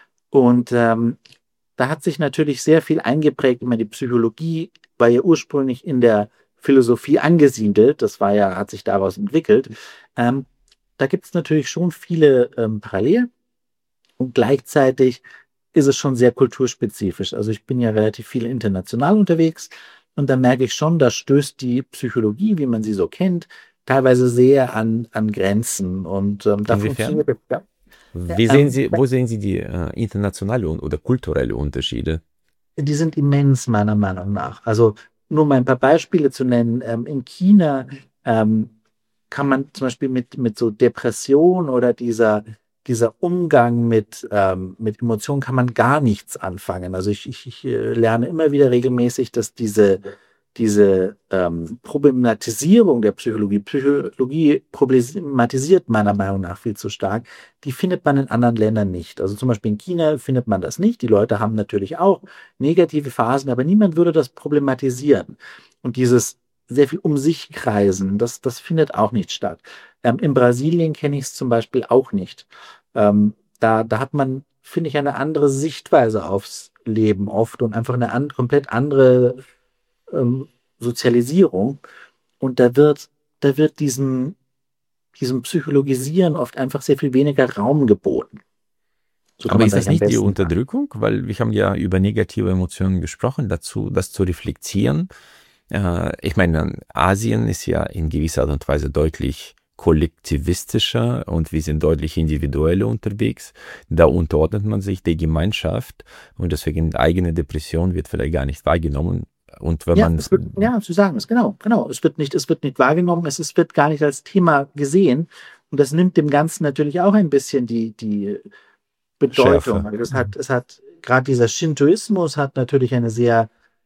A: Und ähm, da hat sich natürlich sehr viel eingeprägt. Ich meine, die Psychologie war ja ursprünglich in der Philosophie angesiedelt. Das war ja, hat sich daraus entwickelt. Ähm, da gibt es natürlich schon viele ähm, Parallelen, und gleichzeitig ist es schon sehr kulturspezifisch. Also ich bin ja relativ viel international unterwegs, und da merke ich schon, da stößt die Psychologie, wie man sie so kennt, teilweise sehr an, an Grenzen, und ähm, da
B: Inwiefern?
A: funktioniert es. Ja, ja,
B: Wie sehen
A: ähm,
B: Sie, wo sehen Sie die äh, internationale oder kulturelle Unterschiede?
A: die sind immens, meiner Meinung nach. Also nur mal ein paar Beispiele zu nennen. Ähm, in China ähm, kann man zum Beispiel mit, mit so Depression oder dieser, dieser Umgang mit, ähm, mit Emotionen kann man gar nichts anfangen. Also ich, ich, ich äh, lerne immer wieder regelmäßig, dass diese, diese ähm, Problematisierung der Psychologie, Psychologie problematisiert meiner Meinung nach viel zu stark, die findet man in anderen Ländern nicht. Also zum Beispiel in China findet man das nicht. Die Leute haben natürlich auch negative Phasen, aber niemand würde das problematisieren. Und dieses sehr viel um sich kreisen, das, das findet auch nicht statt. Ähm, in Brasilien kenne ich es zum Beispiel auch nicht. Ähm, da, da hat man, finde ich, eine andere Sichtweise aufs Leben oft und einfach eine an, komplett andere ähm, Sozialisierung. Und da wird, da wird diesem, diesem Psychologisieren oft einfach sehr viel weniger Raum geboten. So kann
B: Aber
A: man es
B: ist
A: eigentlich
B: das
A: am
B: nicht die
A: besten sagen.
B: Unterdrückung? Weil wir haben ja über negative Emotionen gesprochen, dazu das zu reflektieren. Äh, ich meine, Asien ist ja in gewisser Art und Weise deutlich kollektivistischer und wir sind deutlich individueller unterwegs. Da unterordnet man sich der Gemeinschaft und deswegen eigene Depression wird vielleicht gar nicht wahrgenommen. Und wenn
A: Ja,
B: man,
A: es wird, ja, zu sagen ist genau, genau. Es wird nicht, es wird nicht wahrgenommen, es, es wird gar nicht als Thema gesehen. Und das nimmt dem Ganzen natürlich auch ein bisschen die, die Bedeutung.
B: Schärfe.
A: Also es hat, es hat, gerade dieser Shintoismus hat natürlich eine sehr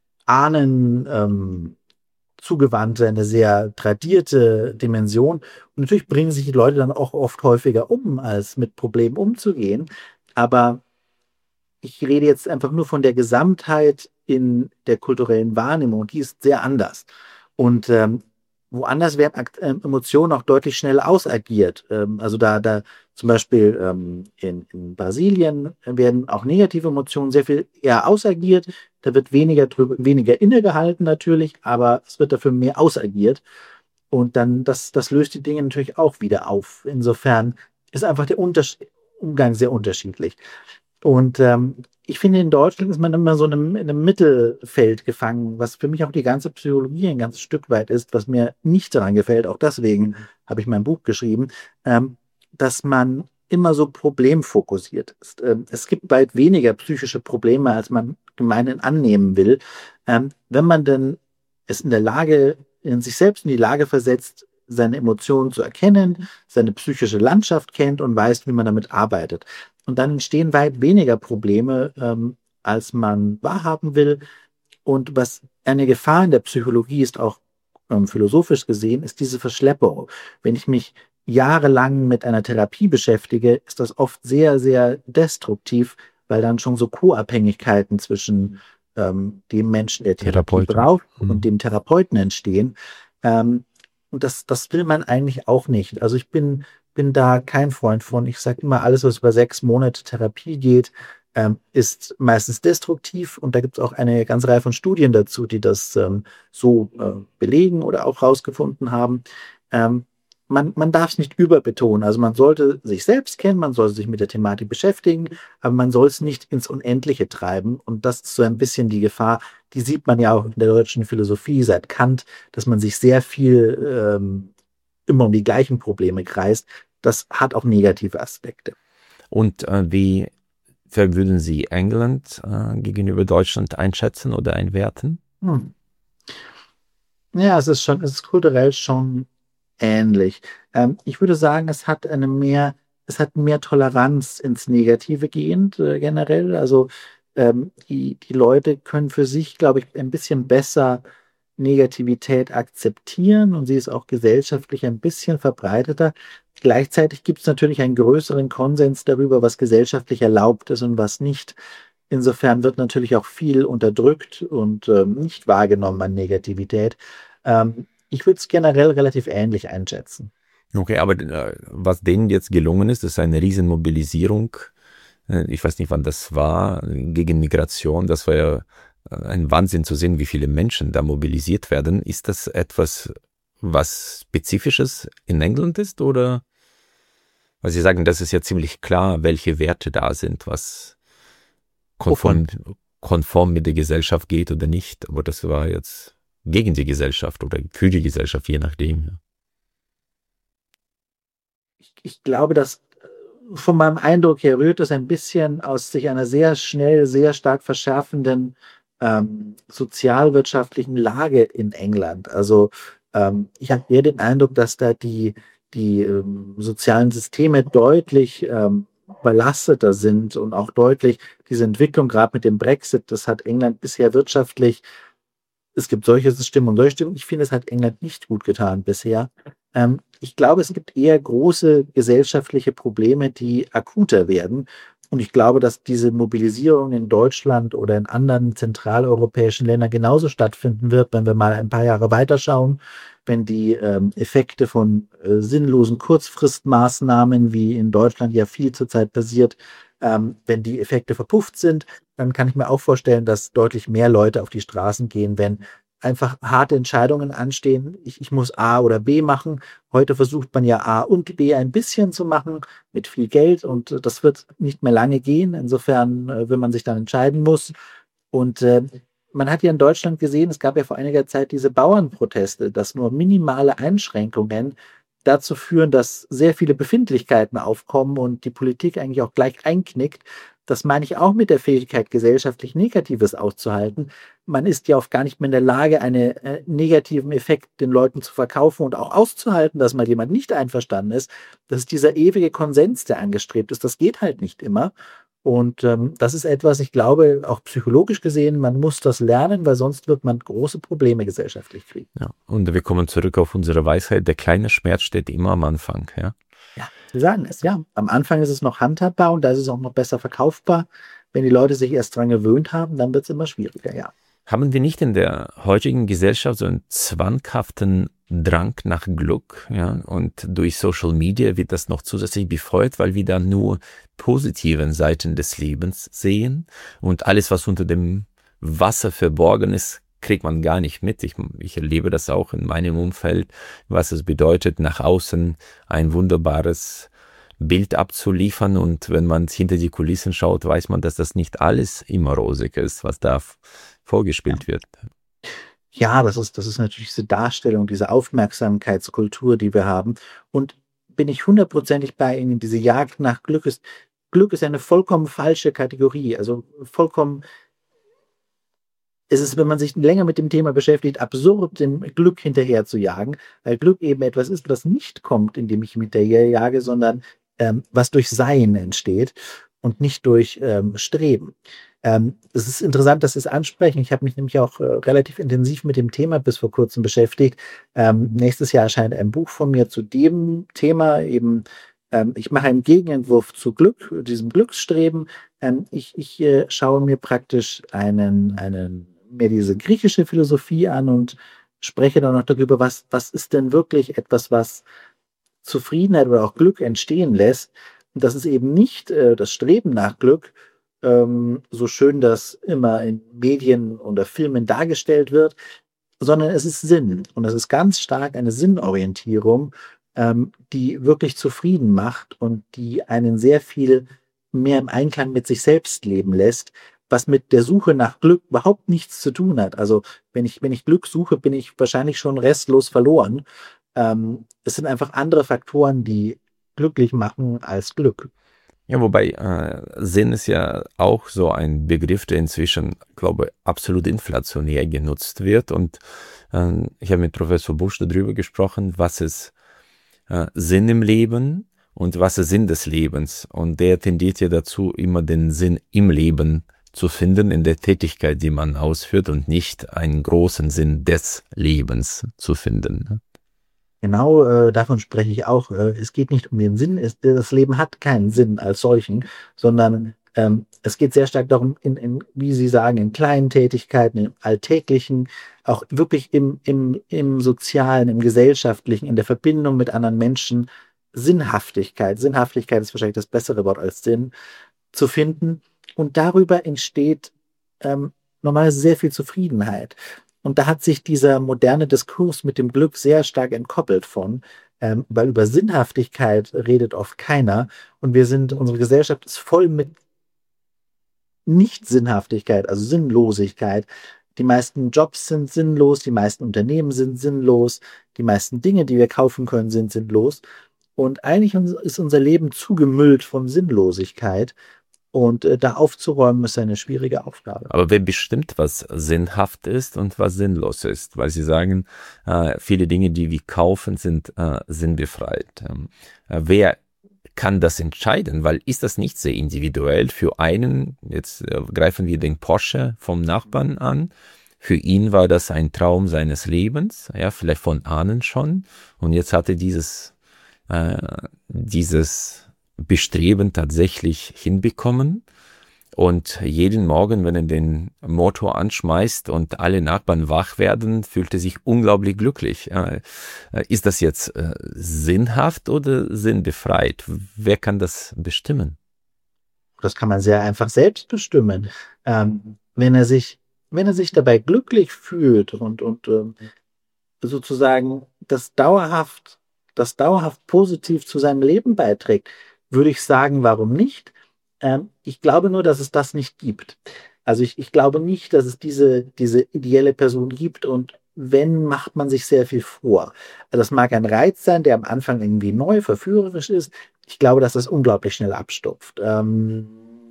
A: ahnen, ähm, zugewandte, eine sehr tradierte Dimension. Und natürlich bringen sich die Leute dann auch oft häufiger um, als mit Problemen umzugehen. Aber ich rede jetzt einfach nur von der Gesamtheit in der kulturellen Wahrnehmung. Und die ist sehr anders. Und ähm, woanders werden Akt- ähm, Emotionen auch deutlich schneller ausagiert. Ähm, also da, da zum Beispiel ähm, in, in Brasilien werden auch negative Emotionen sehr viel eher ausagiert. Da wird weniger drüber, weniger innegehalten natürlich, aber es wird dafür mehr ausagiert. Und dann, das, das löst die Dinge natürlich auch wieder auf. Insofern ist einfach der Unterschied, Umgang sehr unterschiedlich. Und ähm, ich finde, in Deutschland ist man immer so in einem, in einem Mittelfeld gefangen, was für mich auch die ganze Psychologie ein ganzes Stück weit ist, was mir nicht daran gefällt. Auch deswegen habe ich mein Buch geschrieben, ähm, dass man immer so problemfokussiert ist. Ähm, es gibt weit weniger psychische Probleme, als man gemeinhin annehmen will. Ähm, wenn man denn es in der Lage, in sich selbst in die Lage versetzt, seine Emotionen zu erkennen, seine psychische Landschaft kennt und weiß, wie man damit arbeitet. Und dann entstehen weit weniger Probleme, ähm, als man wahrhaben will. Und was eine Gefahr in der Psychologie ist, auch ähm, philosophisch gesehen, ist diese Verschleppung. Wenn ich mich jahrelang mit einer Therapie beschäftige, ist das oft sehr, sehr destruktiv, weil dann schon so Co-Abhängigkeiten zwischen ähm, dem Menschen, der Therapie
B: Therapeuten.
A: braucht,
B: Mhm.
A: und dem Therapeuten entstehen. Ähm, und das, das will man eigentlich auch nicht. Also ich bin bin da kein Freund von. Ich sage immer, alles, was über sechs Monate Therapie geht, ähm, ist meistens destruktiv. Und da gibt es auch eine ganze Reihe von Studien dazu, die das ähm, so äh, belegen oder auch rausgefunden haben. Ähm, man man darf es nicht überbetonen. Also man sollte sich selbst kennen, man sollte sich mit der Thematik beschäftigen, aber man soll es nicht ins Unendliche treiben. Und das ist so ein bisschen die Gefahr, die sieht man ja auch in der deutschen Philosophie seit Kant, dass man sich sehr viel ähm, immer um die gleichen Probleme kreist. Das hat auch negative Aspekte.
B: Und äh, wie würden Sie England äh, gegenüber Deutschland einschätzen oder einwerten?
A: Hm. Ja, es ist schon, es ist kulturell schon ähnlich. Ähm, ich würde sagen, es hat eine mehr, es hat mehr Toleranz ins Negative gehend, äh, generell. Also ähm, die, die Leute können für sich, glaube ich, ein bisschen besser Negativität akzeptieren, und sie ist auch gesellschaftlich ein bisschen verbreiteter. Gleichzeitig gibt es natürlich einen größeren Konsens darüber, was gesellschaftlich erlaubt ist und was nicht. Insofern wird natürlich auch viel unterdrückt und ähm, nicht wahrgenommen an Negativität. Ähm, ich würde es generell relativ ähnlich einschätzen.
B: Okay, aber äh, was denen jetzt gelungen ist, ist eine Riesenmobilisierung. Äh, ich weiß nicht, wann das war, gegen Migration. Das war ja ein Wahnsinn zu sehen, wie viele Menschen da mobilisiert werden. Ist das etwas, was Spezifisches in England ist, oder? Weil Sie sagen, das ist ja ziemlich klar, welche Werte da sind, was konform, konform mit der Gesellschaft geht oder nicht. Aber das war jetzt gegen die Gesellschaft oder für die Gesellschaft, je nachdem.
A: Ich, ich glaube, dass von meinem Eindruck her rührt es ein bisschen aus sich einer sehr schnell, sehr stark verschärfenden ähm, sozialwirtschaftlichen Lage in England. Also ähm, ich habe eher den Eindruck, dass da die, die ähm, sozialen Systeme deutlich ähm, belasteter sind und auch deutlich diese Entwicklung, gerade mit dem Brexit, das hat England bisher wirtschaftlich, es gibt solche Stimmen und solche Stimmen. Ich finde, es hat England nicht gut getan bisher. Ähm, ich glaube, es gibt eher große gesellschaftliche Probleme, die akuter werden. Und ich glaube, dass diese Mobilisierung in Deutschland oder in anderen zentraleuropäischen Ländern genauso stattfinden wird, wenn wir mal ein paar Jahre weiterschauen, wenn die ähm, Effekte von äh, sinnlosen Kurzfristmaßnahmen, wie in Deutschland ja viel zurzeit passiert, ähm, wenn die Effekte verpufft sind, dann kann ich mir auch vorstellen, dass deutlich mehr Leute auf die Straßen gehen, wenn einfach harte Entscheidungen anstehen. Ich, ich muss A oder B machen. Heute versucht man ja A und B ein bisschen zu machen mit viel Geld, und äh, das wird nicht mehr lange gehen. Insofern, äh, wenn man sich dann entscheiden muss. Und äh, man hat ja in Deutschland gesehen, es gab ja vor einiger Zeit diese Bauernproteste, dass nur minimale Einschränkungen dazu führen, dass sehr viele Befindlichkeiten aufkommen und die Politik eigentlich auch gleich einknickt. Das meine ich auch mit der Fähigkeit, gesellschaftlich Negatives auszuhalten. Man ist ja oft gar nicht mehr in der Lage, einen äh, negativen Effekt den Leuten zu verkaufen und auch auszuhalten, dass mal jemand nicht einverstanden ist. Das ist dieser ewige Konsens, der angestrebt ist. Das geht halt nicht immer. Und ähm, das ist etwas, ich glaube, auch psychologisch gesehen, man muss das lernen, weil sonst wird man große Probleme gesellschaftlich kriegen.
B: Ja, und wir kommen zurück auf unsere Weisheit, der kleine Schmerz steht immer am Anfang. Ja,
A: ja, Sie sagen es, ja. Am Anfang ist es noch handhabbar und da ist es auch noch besser verkaufbar. Wenn die Leute sich erst dran gewöhnt haben, dann wird es immer schwieriger, ja.
B: Haben wir nicht in der heutigen Gesellschaft so einen zwanghaften Drang nach Glück, ja, und durch Social Media wird das noch zusätzlich befeuert, weil wir da nur positiven Seiten des Lebens sehen und alles, was unter dem Wasser verborgen ist, kriegt man gar nicht mit. Ich, ich erlebe das auch in meinem Umfeld, was es bedeutet, nach außen ein wunderbares Bild abzuliefern. Und wenn man hinter die Kulissen schaut, weiß man, dass das nicht alles immer rosig ist, was da vorgespielt wird.
A: Ja, das ist, das ist natürlich diese Darstellung, diese Aufmerksamkeitskultur, die wir haben. Und bin ich hundertprozentig bei Ihnen, diese Jagd nach Glück ist, Glück ist eine vollkommen falsche Kategorie. Also vollkommen, es ist, wenn man sich länger mit dem Thema beschäftigt, absurd, dem Glück hinterher zu jagen, weil Glück eben etwas ist, was nicht kommt, indem ich hinterher jage, sondern ähm, was durch Sein entsteht und nicht durch ähm, Streben. Ähm, es ist interessant, dass Sie es ansprechen. Ich habe mich nämlich auch äh, relativ intensiv mit dem Thema bis vor kurzem beschäftigt. Ähm, nächstes Jahr erscheint ein Buch von mir zu dem Thema, eben ähm, ich mache einen Gegenentwurf zu Glück, diesem Glücksstreben. Ähm, ich ich äh, schaue mir praktisch einen, einen, mir diese griechische Philosophie an und spreche dann noch darüber, was, was ist denn wirklich etwas, was Zufriedenheit oder auch Glück entstehen lässt. Und das ist eben nicht äh, das Streben nach Glück, ähm, so schön das immer in Medien oder Filmen dargestellt wird, sondern es ist Sinn. Und es ist ganz stark eine Sinnorientierung, ähm, die wirklich zufrieden macht und die einen sehr viel mehr im Einklang mit sich selbst leben lässt, was mit der Suche nach Glück überhaupt nichts zu tun hat. Also wenn ich, wenn ich Glück suche, bin ich wahrscheinlich schon restlos verloren. Ähm, es sind einfach andere Faktoren, die glücklich machen als Glück.
B: Ja, wobei äh, Sinn ist ja auch so ein Begriff, der inzwischen, glaube ich, absolut inflationär genutzt wird. Und äh, ich habe mit Professor Busch darüber gesprochen, was ist äh, Sinn im Leben und was ist Sinn des Lebens. Und der tendiert ja dazu, immer den Sinn im Leben zu finden, in der Tätigkeit, die man ausführt, und nicht einen großen Sinn des Lebens zu finden.
A: Genau, äh, davon spreche ich auch. Äh, es geht nicht um den Sinn, es, das Leben hat keinen Sinn als solchen, sondern ähm, es geht sehr stark darum, in, in, wie Sie sagen, in kleinen Tätigkeiten, im Alltäglichen, auch wirklich im, im, im Sozialen, im Gesellschaftlichen, in der Verbindung mit anderen Menschen, Sinnhaftigkeit, Sinnhaftigkeit ist wahrscheinlich das bessere Wort als Sinn, zu finden. Und darüber entsteht ähm, normalerweise sehr viel Zufriedenheit. Und da hat sich dieser moderne Diskurs mit dem Glück sehr stark entkoppelt von, ähm, weil über Sinnhaftigkeit redet oft keiner. Und wir sind, unsere Gesellschaft ist voll mit Nicht-Sinnhaftigkeit, also Sinnlosigkeit. Die meisten Jobs sind sinnlos, die meisten Unternehmen sind sinnlos, die meisten Dinge, die wir kaufen können, sind sinnlos. Und eigentlich ist unser Leben zugemüllt von Sinnlosigkeit. Und äh, da aufzuräumen, ist eine schwierige Aufgabe.
B: Aber wer bestimmt, was sinnhaft ist und was sinnlos ist? Weil Sie sagen, äh, viele Dinge, die wir kaufen, sind äh, sinnbefreit. Ähm, äh, wer kann das entscheiden? Weil ist das nicht sehr individuell? Für einen, jetzt äh, greifen wir den Porsche vom Nachbarn an, für ihn war das ein Traum seines Lebens, ja, vielleicht von Ahnen schon. Und jetzt hatte dieses, äh, dieses Bestreben tatsächlich hinbekommen. Und jeden Morgen, wenn er den Motor anschmeißt und alle Nachbarn wach werden, fühlt er sich unglaublich glücklich. Äh, ist das jetzt äh, sinnhaft oder sinnbefreit? Wer kann das bestimmen?
A: Das kann man sehr einfach selbst bestimmen. Ähm, wenn er sich, wenn er sich dabei glücklich fühlt und, und ähm, sozusagen das dauerhaft, das dauerhaft positiv zu seinem Leben beiträgt, würde ich sagen, warum nicht? Ähm, ich glaube nur, dass es das nicht gibt. Also ich, ich glaube nicht, dass es diese, diese ideelle Person gibt, und wenn, macht man sich sehr viel vor. Also das mag ein Reiz sein, der am Anfang irgendwie neu, verführerisch ist. Ich glaube, dass das unglaublich schnell abstumpft. Ähm,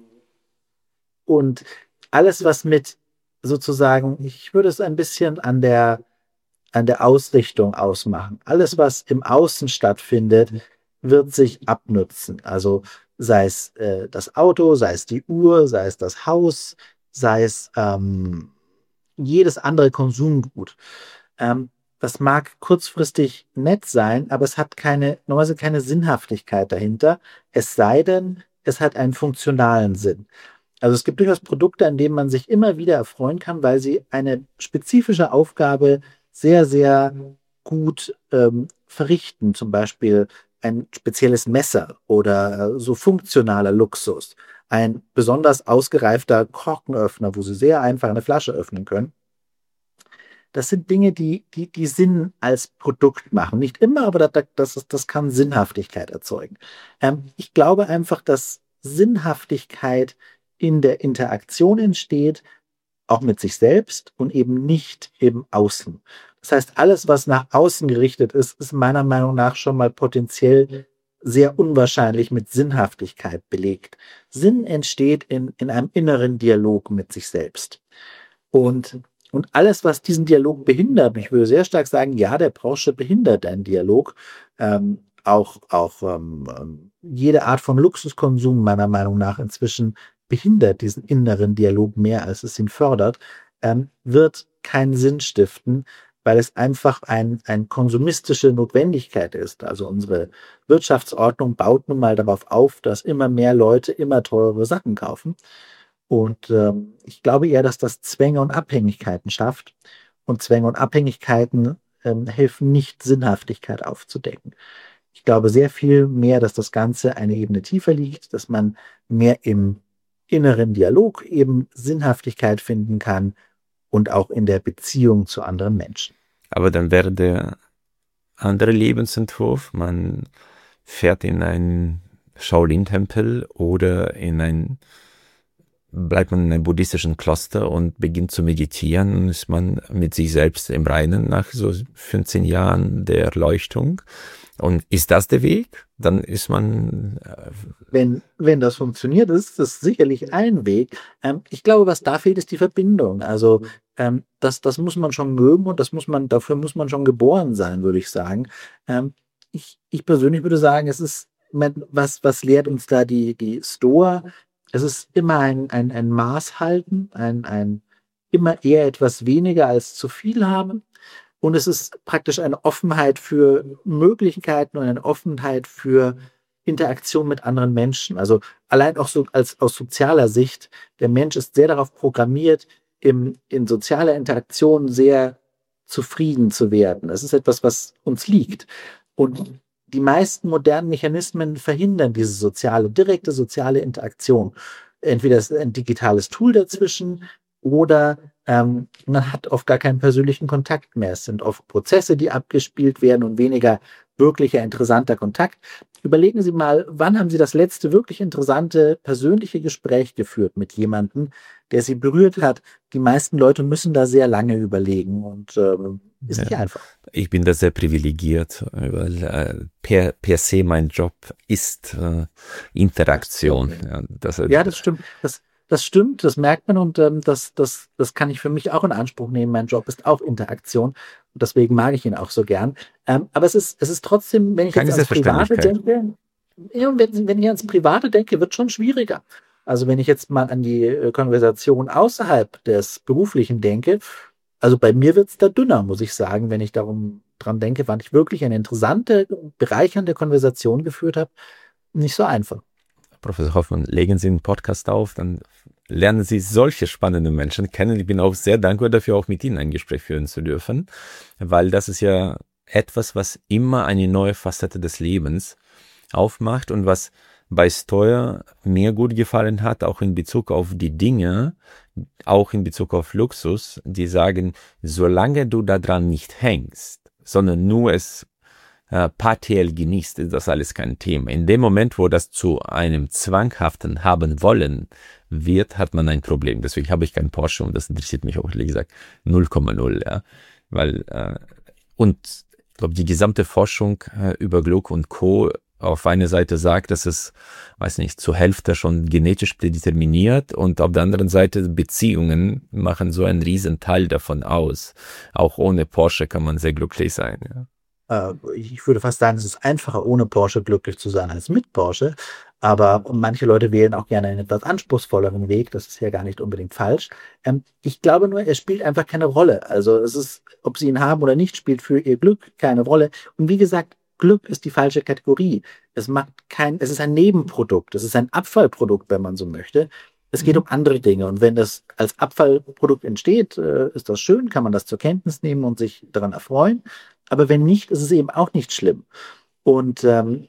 A: und alles, was mit sozusagen, ich würde es ein bisschen an der, an der Ausrichtung ausmachen. Alles, was im Außen stattfindet, wird sich abnutzen. Also sei es äh, das Auto, sei es die Uhr, sei es das Haus, sei es ähm, jedes andere Konsumgut. Ähm, das mag kurzfristig nett sein, aber es hat keine, normalerweise keine Sinnhaftigkeit dahinter, es sei denn, es hat einen funktionalen Sinn. Also es gibt durchaus Produkte, an denen man sich immer wieder erfreuen kann, weil sie eine spezifische Aufgabe sehr, sehr gut ähm, verrichten. Zum Beispiel ein spezielles Messer oder äh, so funktionaler Luxus. Ein besonders ausgereifter Korkenöffner, wo Sie sehr einfach eine Flasche öffnen können. das sind Dinge, die, die, die Sinn als Produkt machen. Nicht immer, aber das, das, das kann Sinnhaftigkeit erzeugen. Ähm, ich glaube einfach, dass Sinnhaftigkeit in der Interaktion entsteht, auch mit sich selbst und eben nicht im Außen. Das heißt, alles, was nach außen gerichtet ist, ist meiner Meinung nach schon mal potenziell sehr unwahrscheinlich mit Sinnhaftigkeit belegt. Sinn entsteht in, in einem inneren Dialog mit sich selbst. Und, und alles, was diesen Dialog behindert, ich würde sehr stark sagen, ja, der Porsche behindert einen Dialog. Ähm, auch auch ähm, jede Art von Luxuskonsum meiner Meinung nach inzwischen behindert diesen inneren Dialog mehr, als es ihn fördert, ähm, wird keinen Sinn stiften, weil es einfach ein, ein konsumistische Notwendigkeit ist. Also unsere Wirtschaftsordnung baut nun mal darauf auf, dass immer mehr Leute immer teurere Sachen kaufen. Und ähm, ich glaube eher, dass das Zwänge und Abhängigkeiten schafft. Und Zwänge und Abhängigkeiten ähm, helfen nicht, Sinnhaftigkeit aufzudecken. Ich glaube sehr viel mehr, dass das Ganze eine Ebene tiefer liegt, dass man mehr im inneren Dialog eben Sinnhaftigkeit finden kann und auch in der Beziehung zu anderen Menschen.
B: Aber dann wäre der andere Lebensentwurf, man fährt in einen Shaolin-Tempel oder in ein, bleibt man in einem buddhistischen Kloster und beginnt zu meditieren, und ist man mit sich selbst im Reinen nach so fünfzehn Jahren der Erleuchtung. Und ist das der Weg? Dann ist man... Äh
A: wenn, wenn das funktioniert, ist das sicherlich ein Weg. Ähm, ich glaube, was da fehlt, ist die Verbindung. Also ähm, das, das muss man schon mögen und das muss man, dafür muss man schon geboren sein, würde ich sagen. Ähm, ich, ich persönlich würde sagen, es ist, was, was lehrt uns da die, die Stoa? Es ist immer ein, ein, ein Maß halten, ein, ein immer eher etwas weniger als zu viel haben. Und es ist praktisch eine Offenheit für Möglichkeiten und eine Offenheit für Interaktion mit anderen Menschen. Also allein auch so als aus sozialer Sicht, der Mensch ist sehr darauf programmiert, im, in sozialer Interaktion sehr zufrieden zu werden. Das ist etwas, was uns liegt. Und die meisten modernen Mechanismen verhindern diese soziale, direkte soziale Interaktion. Entweder ist ein digitales Tool dazwischen, oder ähm, man hat oft gar keinen persönlichen Kontakt mehr. Es sind oft Prozesse, die abgespielt werden und weniger wirklicher, interessanter Kontakt. Überlegen Sie mal, wann haben Sie das letzte wirklich interessante persönliche Gespräch geführt mit jemandem, der Sie berührt hat? Die meisten Leute müssen da sehr lange überlegen und ähm, ist nicht
B: ja,
A: einfach.
B: Ich bin da sehr privilegiert, weil äh, per, per se mein Job ist äh, Interaktion. Ja, das,
A: ja, das stimmt. Das Das stimmt, das merkt man und ähm, das, das, das kann ich für mich auch in Anspruch nehmen. Mein Job ist auch Interaktion und deswegen mag ich ihn auch so gern. Ähm, aber es ist, es ist trotzdem, wenn ich
B: Keine
A: jetzt ans Private denke, ja, wenn, wenn ich ans Private denke, wird es schon schwieriger. Also wenn ich jetzt mal an die äh, Konversation außerhalb des Beruflichen denke, also bei mir wird es da dünner, muss ich sagen, wenn ich darum dran denke, wann ich wirklich eine interessante, bereichernde Konversation geführt habe. Nicht so einfach.
B: Professor Hoffmann, legen Sie einen Podcast auf, dann lernen Sie solche spannende Menschen kennen. Ich bin auch sehr dankbar dafür, auch mit Ihnen ein Gespräch führen zu dürfen, weil das ist ja etwas, was immer eine neue Facette des Lebens aufmacht und was bei Stoa mir gut gefallen hat, auch in Bezug auf die Dinge, auch in Bezug auf Luxus, die sagen, solange du daran nicht hängst, sondern nur es Äh, partiell genießt, ist das alles kein Thema. In dem Moment, wo das zu einem zwanghaften haben wollen wird, hat man ein Problem. Deswegen habe ich keinen Porsche und das interessiert mich auch, wie gesagt, null Komma null. Ja. Weil, äh, und ich glaube, die gesamte Forschung äh, über Glück und Co. auf einer Seite sagt, dass es, weiß nicht, zur Hälfte schon genetisch prädeterminiert und auf der anderen Seite Beziehungen machen so einen riesen Teil davon aus. Auch ohne Porsche kann man sehr glücklich sein, ja.
A: Ich würde fast sagen, es ist einfacher, ohne Porsche glücklich zu sein als mit Porsche. Aber manche Leute wählen auch gerne einen etwas anspruchsvolleren Weg. Das ist ja gar nicht unbedingt falsch. Ähm, ich glaube nur, er spielt einfach keine Rolle. Also es ist, ob sie ihn haben oder nicht, spielt für ihr Glück keine Rolle. Und wie gesagt, Glück ist die falsche Kategorie. Es macht kein, es ist ein Nebenprodukt. Es ist ein Abfallprodukt, wenn man so möchte. Es geht um andere Dinge. Und wenn das als Abfallprodukt entsteht, äh, ist das schön, kann man das zur Kenntnis nehmen und sich daran erfreuen. Aber wenn nicht, ist es eben auch nicht schlimm. Und ähm,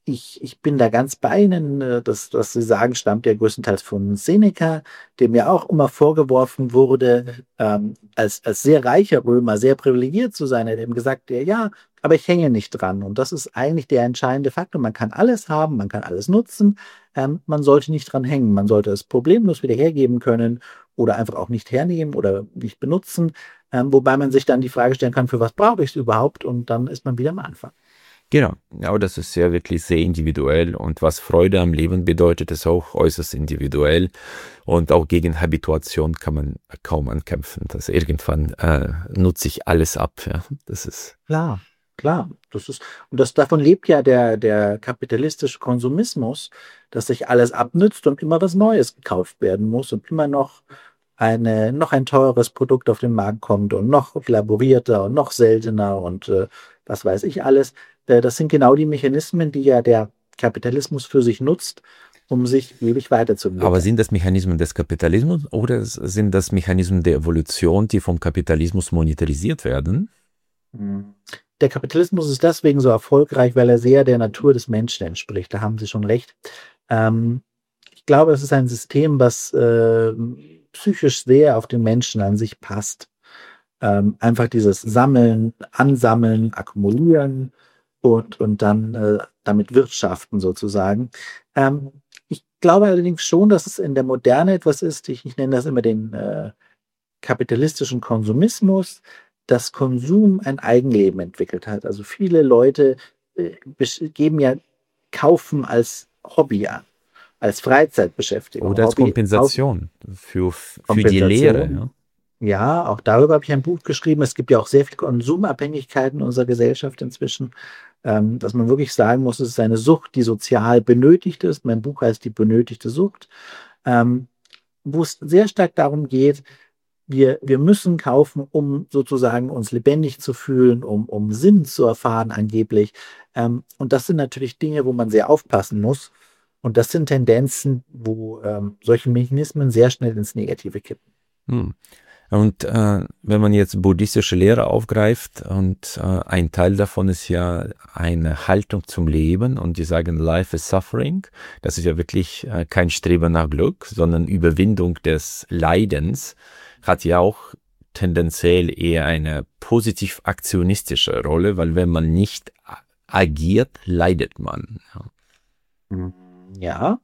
A: Ich, ich bin da ganz bei Ihnen. äh, Das, was Sie sagen, stammt ja größtenteils von Seneca, dem ja auch immer vorgeworfen wurde, ähm, als, als sehr reicher Römer sehr privilegiert zu sein. Er hat eben gesagt, ja, ja, aber ich hänge nicht dran. Und das ist eigentlich der entscheidende Faktor. Man kann alles haben, man kann alles nutzen. Ähm, man sollte nicht dran hängen. Man sollte es problemlos wieder hergeben können oder einfach auch nicht hernehmen oder nicht benutzen. Ähm, wobei man sich dann die Frage stellen kann, für was brauche ich es überhaupt? Und dann ist man wieder am Anfang.
B: Genau, ja, das ist ja wirklich sehr individuell und was Freude am Leben bedeutet, ist auch äußerst individuell und auch gegen Habituation kann man kaum ankämpfen. Das irgendwann äh, nutze ich alles ab. Ja, das ist
A: Klar, klar. Das ist, und das, davon lebt ja der, der kapitalistische Konsumismus, dass sich alles abnützt und immer was Neues gekauft werden muss und immer noch eine, noch ein teures Produkt auf den Markt kommt und noch laborierter und noch seltener und äh, was weiß ich alles. Äh, das sind genau die Mechanismen, die ja der Kapitalismus für sich nutzt, um sich ewig
B: Aber
A: weiterzuentwickeln.
B: sind das Mechanismen des Kapitalismus oder sind das Mechanismen der Evolution, die vom Kapitalismus monetarisiert werden?
A: Mhm. Der Kapitalismus ist deswegen so erfolgreich, weil er sehr der Natur des Menschen entspricht. Da haben Sie schon recht. Ähm, ich glaube, es ist ein System, was äh, psychisch sehr auf den Menschen an sich passt. Ähm, einfach dieses Sammeln, Ansammeln, Akkumulieren und, und dann äh, damit wirtschaften sozusagen. Ähm, ich glaube allerdings schon, dass es in der Moderne etwas ist, ich, ich nenne das immer den äh, kapitalistischen Konsumismus, dass Konsum ein Eigenleben entwickelt hat. Also viele Leute äh, besch- geben ja Kaufen als Hobby an, als Freizeitbeschäftigung.
B: Oder als
A: Hobby,
B: Kompensation für, für die Lehre.
A: Kompensation.
B: Ja?
A: Ja, auch darüber habe ich ein Buch geschrieben. Es gibt ja auch sehr viel Konsumabhängigkeit in unserer Gesellschaft inzwischen, ähm, dass man wirklich sagen muss, es ist eine Sucht, die sozial benötigt ist. Mein Buch heißt Die benötigte Sucht, ähm, wo es sehr stark darum geht, wir, wir müssen kaufen, um sozusagen uns lebendig zu fühlen, um, um Sinn zu erfahren angeblich. Ähm, und das sind natürlich Dinge, wo man sehr aufpassen muss. Und das sind Tendenzen, wo ähm, solche Mechanismen sehr schnell ins Negative kippen.
B: Hm. Und äh, wenn man jetzt buddhistische Lehre aufgreift und äh, ein Teil davon ist ja eine Haltung zum Leben und die sagen, Life is Suffering, das ist ja wirklich äh, kein Streben nach Glück, sondern Überwindung des Leidens, hat ja auch tendenziell eher eine positiv-aktionistische Rolle, weil wenn man nicht a- agiert, leidet man. Ja.
A: Mhm. Ja,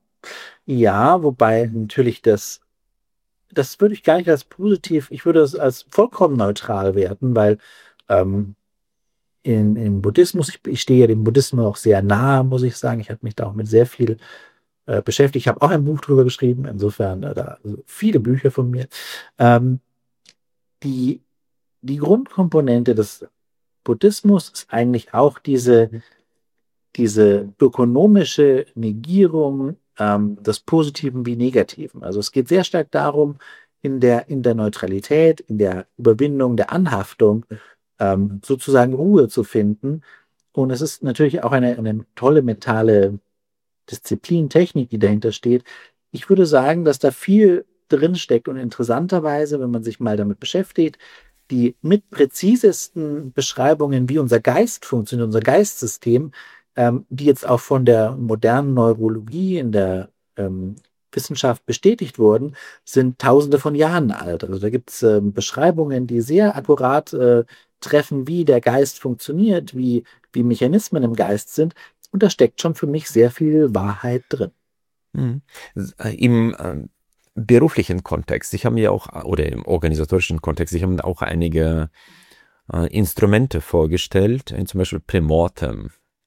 A: ja, wobei natürlich das, das würde ich gar nicht als positiv, ich würde es als vollkommen neutral werten, weil ähm, in, im Buddhismus, ich, ich stehe ja dem Buddhismus auch sehr nahe, muss ich sagen. Ich habe mich da auch mit sehr viel äh, beschäftigt. Ich habe auch ein Buch drüber geschrieben, insofern äh, da also viele Bücher von mir. Ähm, die, die Grundkomponente des Buddhismus ist eigentlich auch diese, diese ökonomische Negierung ähm, des Positiven wie Negativen. Also es geht sehr stark darum, in der, in der Neutralität, in der Überwindung der Anhaftung ähm, sozusagen Ruhe zu finden. Und es ist natürlich auch eine, eine tolle mentale Disziplin, Technik, die dahinter steht. Ich würde sagen, dass da viel drin steckt und interessanterweise, wenn man sich mal damit beschäftigt, die mit präzisesten Beschreibungen, wie unser Geist funktioniert, unser Geistsystem, ähm, die jetzt auch von der modernen Neurologie in der ähm, Wissenschaft bestätigt wurden, sind Tausende von Jahren alt. Also da gibt es ähm, Beschreibungen, die sehr akkurat äh, treffen, wie der Geist funktioniert, wie, wie Mechanismen im Geist sind. Und da steckt schon für mich sehr viel Wahrheit drin.
B: Mhm. S- äh, Im äh, beruflichen Kontext, ich habe mir auch, oder im organisatorischen Kontext, ich habe mir auch einige äh, Instrumente vorgestellt, äh, zum Beispiel Premortem.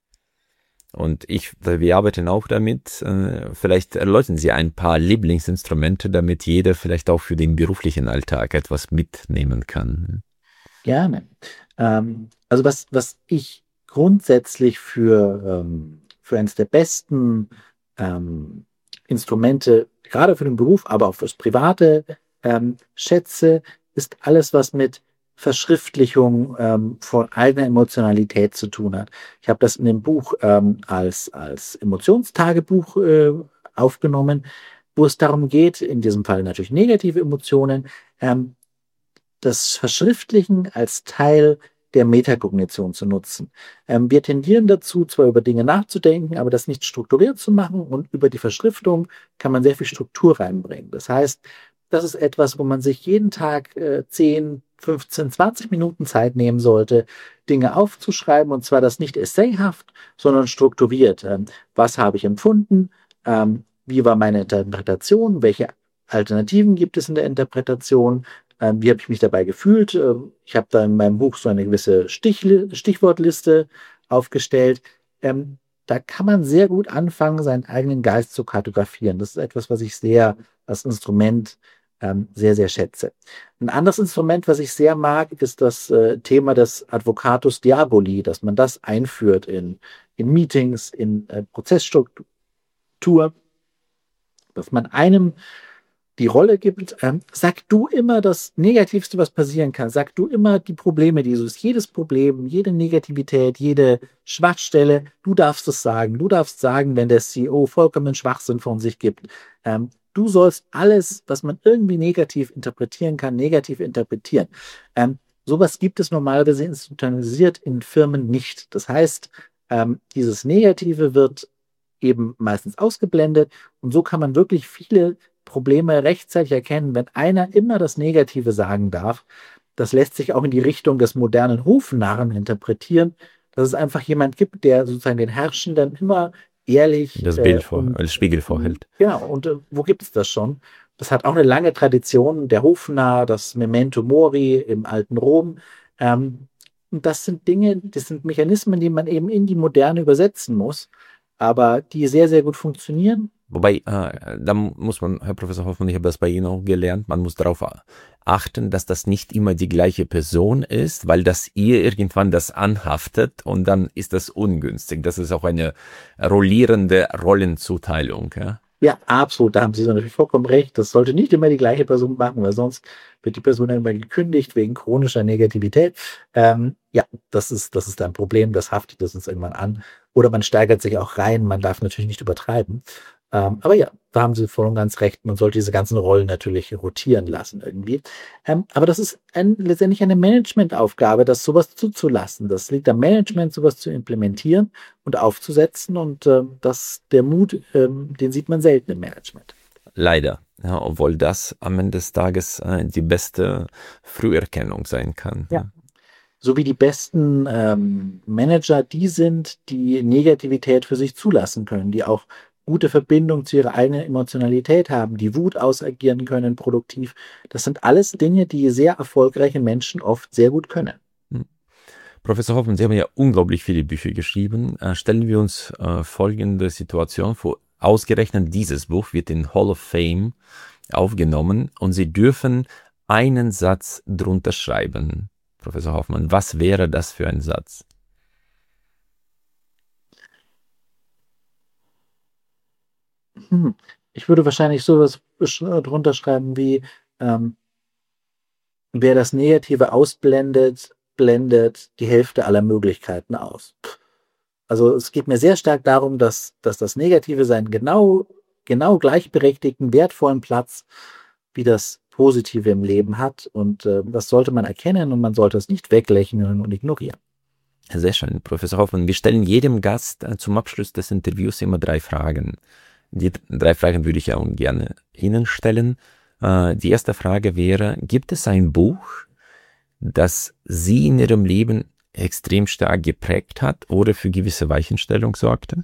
B: Und ich, wir arbeiten auch damit. Äh, vielleicht erläutern Sie ein paar Lieblingsinstrumente, damit jeder vielleicht auch für den beruflichen Alltag etwas mitnehmen kann.
A: Gerne. Ähm, also was, was ich grundsätzlich für, ähm, für eines der besten ähm, Instrumente, gerade für den Beruf, aber auch fürs Private, ähm, schätze, ist alles, was mit Verschriftlichung ähm, von eigener Emotionalität zu tun hat. Ich habe das in dem Buch ähm, als, als Emotionstagebuch äh, aufgenommen, wo es darum geht, in diesem Fall natürlich negative Emotionen, ähm, das Verschriftlichen als Teil der Metakognition zu nutzen. Ähm, wir tendieren dazu, zwar über Dinge nachzudenken, aber das nicht strukturiert zu machen, und über die Verschriftung kann man sehr viel Struktur reinbringen. Das heißt, das ist etwas, wo man sich jeden Tag äh, zehn, fünfzehn, zwanzig Minuten Zeit nehmen sollte, Dinge aufzuschreiben, und zwar das nicht essayhaft, sondern strukturiert. Ähm, was habe ich empfunden? Ähm, wie war meine Interpretation? Welche Alternativen gibt es in der Interpretation? Ähm, wie habe ich mich dabei gefühlt? Ähm, ich habe da in meinem Buch so eine gewisse Stichli Stichwortliste aufgestellt. Ähm, da kann man sehr gut anfangen, seinen eigenen Geist zu kartografieren. Das ist etwas, was ich sehr als Instrument ähm, sehr, sehr schätze. Ein anderes Instrument, was ich sehr mag, ist das äh, Thema des Advocatus Diaboli, dass man das einführt in, in Meetings, in äh, Prozessstruktur, dass man einem die Rolle gibt, ähm, sag du immer das Negativste, was passieren kann. Sag du immer die Probleme, die so ist. Jedes Problem, jede Negativität, jede Schwachstelle, du darfst es sagen. Du darfst sagen, wenn der C E O vollkommen Schwachsinn von sich gibt. Ähm, du sollst alles, was man irgendwie negativ interpretieren kann, negativ interpretieren. Ähm, sowas gibt es normalerweise institutionalisiert in Firmen nicht. Das heißt, ähm, dieses Negative wird eben meistens ausgeblendet, und so kann man wirklich viele Probleme rechtzeitig erkennen, wenn einer immer das Negative sagen darf. Das lässt sich auch in die Richtung des modernen Hofnarren interpretieren, dass es einfach jemand gibt, der sozusagen den Herrschenden immer ehrlich
B: Das
A: äh,
B: Bild vor,
A: und
B: als Spiegel vorhält.
A: ja, und äh, wo gibt es das schon? Das hat auch eine lange Tradition, der Hofnarr, das Memento Mori im alten Rom. Ähm, und das sind Dinge, das sind Mechanismen, die man eben in die Moderne übersetzen muss, aber die sehr, sehr gut funktionieren.
B: Wobei, äh, da muss man, Herr Professor Hoffmann, ich habe das bei Ihnen auch gelernt, man muss darauf achten, dass das nicht immer die gleiche Person ist, weil das ihr irgendwann das anhaftet und dann ist das ungünstig. Das ist auch eine rollierende Rollenzuteilung. Ja,
A: Ja, absolut, da haben Sie so natürlich vollkommen recht. Das sollte nicht immer die gleiche Person machen, weil sonst wird die Person irgendwann gekündigt wegen chronischer Negativität. Ähm, ja, das ist, das ist ein Problem, das haftet das uns irgendwann an. Oder man steigert sich auch rein, man darf natürlich nicht übertreiben. Ähm, aber ja, da haben Sie voll und ganz recht. Man sollte diese ganzen Rollen natürlich rotieren lassen irgendwie. Ähm, aber das ist ein, letztendlich eine Managementaufgabe, das sowas zuzulassen. Das liegt am Management, sowas zu implementieren und aufzusetzen. Und ähm, das, der Mut, ähm, den sieht man selten im Management.
B: leider. Ja, obwohl das am Ende des Tages äh, die beste Früherkennung sein kann.
A: Ja. So wie die besten ähm, Manager die sind, die Negativität für sich zulassen können, die auch gute Verbindung zu ihrer eigenen Emotionalität haben, die Wut ausagieren können, produktiv. Das sind alles Dinge, die sehr erfolgreiche Menschen oft sehr gut können.
B: Hm. Professor Hoffmann, Sie haben ja unglaublich viele Bücher geschrieben. Äh, stellen wir uns äh, folgende Situation vor. Ausgerechnet dieses Buch wird in Hall of Fame aufgenommen und Sie dürfen einen Satz drunter schreiben. Professor Hoffmann, was wäre das für ein Satz?
A: Hm. Ich würde wahrscheinlich sowas drunter schreiben wie, ähm, wer das Negative ausblendet, blendet die Hälfte aller Möglichkeiten aus. Also es geht mir sehr stark darum, dass, dass das Negative seinen genau, genau gleichberechtigten, wertvollen Platz wie das Positive im Leben hat. Und äh, das sollte man erkennen, und man sollte es nicht weglächeln und ignorieren.
B: Sehr schön, Professor Hoffmann. Wir stellen jedem Gast äh, zum Abschluss des Interviews immer drei Fragen. Die drei Fragen würde ich auch gerne Ihnen stellen. Äh, die erste Frage wäre, gibt es ein Buch, das Sie in Ihrem Leben extrem stark geprägt hat oder für gewisse Weichenstellung sorgte?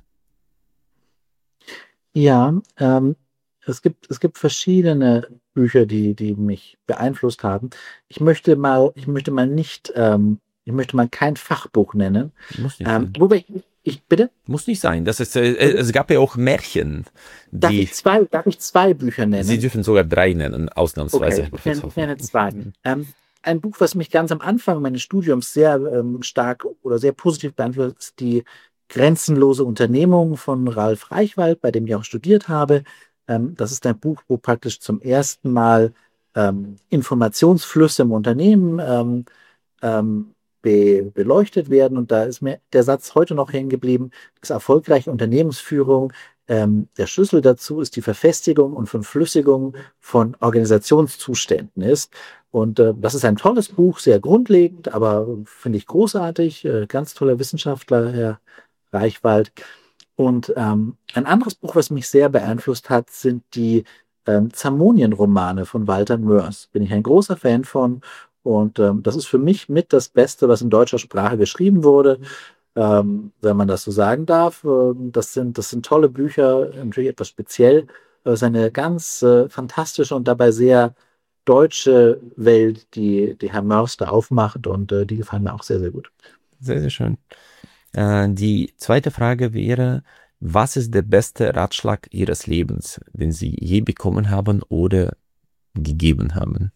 A: Ja, ähm, es gibt, es gibt verschiedene Bücher, die, die mich beeinflusst haben. Ich möchte mal, ich möchte mal nicht, ähm, ich möchte mal kein Fachbuch nennen.
B: Muss nicht
A: Ähm,
B: sein.
A: wobei ich, ich bitte?
B: Muss nicht sein. Das ist, äh, es gab ja auch Märchen,
A: Darf
B: die.
A: ich zwei, darf ich zwei Bücher nennen?
B: Sie dürfen sogar drei nennen, ausnahmsweise.
A: Okay, ich nenne, ich nenne zwei. Ähm, ein Buch, was mich ganz am Anfang meines Studiums sehr ähm, stark oder sehr positiv beeinflusst, ist die Grenzenlose Unternehmung von Ralf Reichwald, bei dem ich auch studiert habe. Ähm, das ist ein Buch, wo praktisch zum ersten Mal ähm, Informationsflüsse im Unternehmen ähm, ähm, be beleuchtet werden. Und da ist mir der Satz heute noch hängen geblieben, dass erfolgreiche Unternehmensführung, ähm, der Schlüssel dazu ist die Verfestigung und Verflüssigung von Organisationszuständen ist. Und äh, das ist ein tolles Buch, sehr grundlegend, aber finde ich großartig. Äh, ganz toller Wissenschaftler, Herr Reichwald. Und ähm, ein anderes Buch, was mich sehr beeinflusst hat, sind die ähm, Zamonien-Romane von Walter Moers. Bin ich ein großer Fan von. Und ähm, das ist für mich mit das Beste, was in deutscher Sprache geschrieben wurde, ähm, wenn man das so sagen darf. Ähm, das sind, das sind tolle Bücher, natürlich etwas speziell. Es ist eine ganz äh, fantastische und dabei sehr deutsche Welt, die, die Herr Moers da aufmacht. Und äh, die gefallen mir auch sehr, sehr gut.
B: Sehr, sehr schön. Äh, die zweite Frage wäre, was ist der beste Ratschlag Ihres Lebens, den Sie je bekommen haben oder gegeben haben?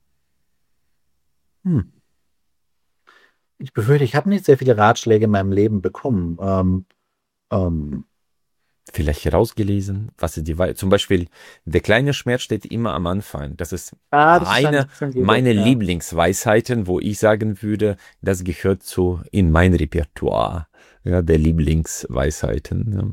A: Hm. Ich befürchte, ich habe nicht sehr viele Ratschläge in meinem Leben bekommen. Ähm, ähm,
B: Vielleicht herausgelesen, was ist die Wahl? Zum Beispiel, der kleine Schmerz steht immer am Anfang. Das ist
A: ah, das
B: eine
A: ist schon, schon
B: meiner
A: ja.
B: Lieblingsweisheiten, wo ich sagen würde, das gehört so in mein Repertoire, ja, der Lieblingsweisheiten. Ja.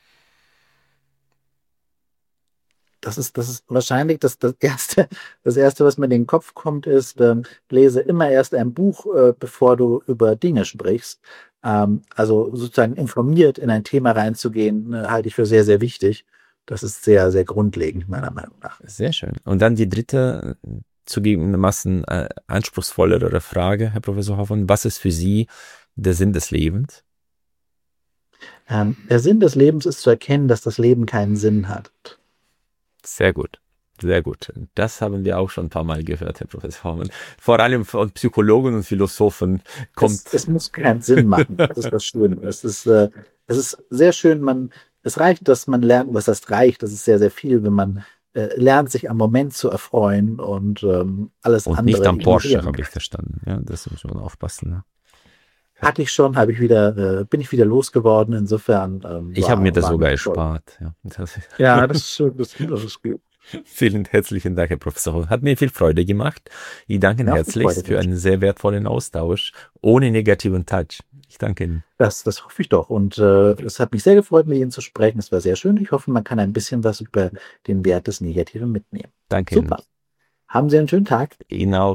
A: Das ist, das ist wahrscheinlich das, das Erste, das Erste, was mir in den Kopf kommt, ist, ähm, lese immer erst ein Buch, äh, bevor du über Dinge sprichst. Ähm, also sozusagen informiert in ein Thema reinzugehen, äh, halte ich für sehr, sehr wichtig. Das ist sehr, sehr grundlegend, meiner Meinung nach.
B: Sehr schön. Und dann die dritte, zugegebenermaßen äh, anspruchsvollere Frage, Herr Professor Hoffmann. Was ist für Sie der Sinn des Lebens?
A: Ähm, der Sinn des Lebens ist zu erkennen, dass das Leben keinen Sinn hat.
B: Sehr gut, sehr gut. Das haben wir auch schon ein paar Mal gehört, Herr Professor Hoffmann. Vor allem von Psychologen und Philosophen kommt...
A: Es, es muss keinen Sinn machen, das ist das Schöne. Es ist, äh, es ist sehr schön, man, es reicht, dass man lernt, was das reicht, das ist sehr, sehr viel, wenn man äh, lernt, sich am Moment zu erfreuen und ähm, alles
B: und
A: andere
B: nicht am Porsche,
A: ignorieren.
B: habe ich verstanden. Ja, das muss man aufpassen. Ne?
A: Hatte ich schon, habe ich wieder, äh, bin ich wieder losgeworden. Insofern. Ähm,
B: ich
A: war,
B: habe mir das
A: war
B: sogar
A: toll.
B: erspart. Ja, das,
A: ja, das ist schön. Das, das ist gut.
B: Vielen herzlichen Dank, Herr Professor. Hat mir viel Freude gemacht. Ich danke Ihnen
A: Ja,
B: herzlich für einen sehr wertvollen Austausch ohne negativen Touch. Ich danke Ihnen.
A: Das, das hoffe ich doch. Und äh, es hat mich sehr gefreut, mit Ihnen zu sprechen. Es war sehr schön. Ich hoffe, man kann ein bisschen was über den Wert des Negativen mitnehmen.
B: Danke
A: Super.
B: Ihnen.
A: Haben Sie einen schönen Tag.
B: Ihnen auch.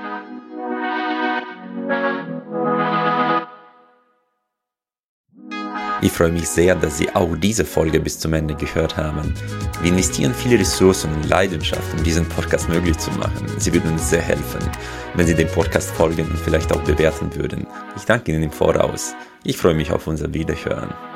B: Ich freue mich sehr, dass Sie auch diese Folge bis zum Ende gehört haben. Wir investieren viele Ressourcen und Leidenschaft, um diesen Podcast möglich zu machen. Sie würden uns sehr helfen, wenn Sie dem Podcast folgen und vielleicht auch bewerten würden. Ich danke Ihnen im Voraus. Ich freue mich auf unser Wiederhören.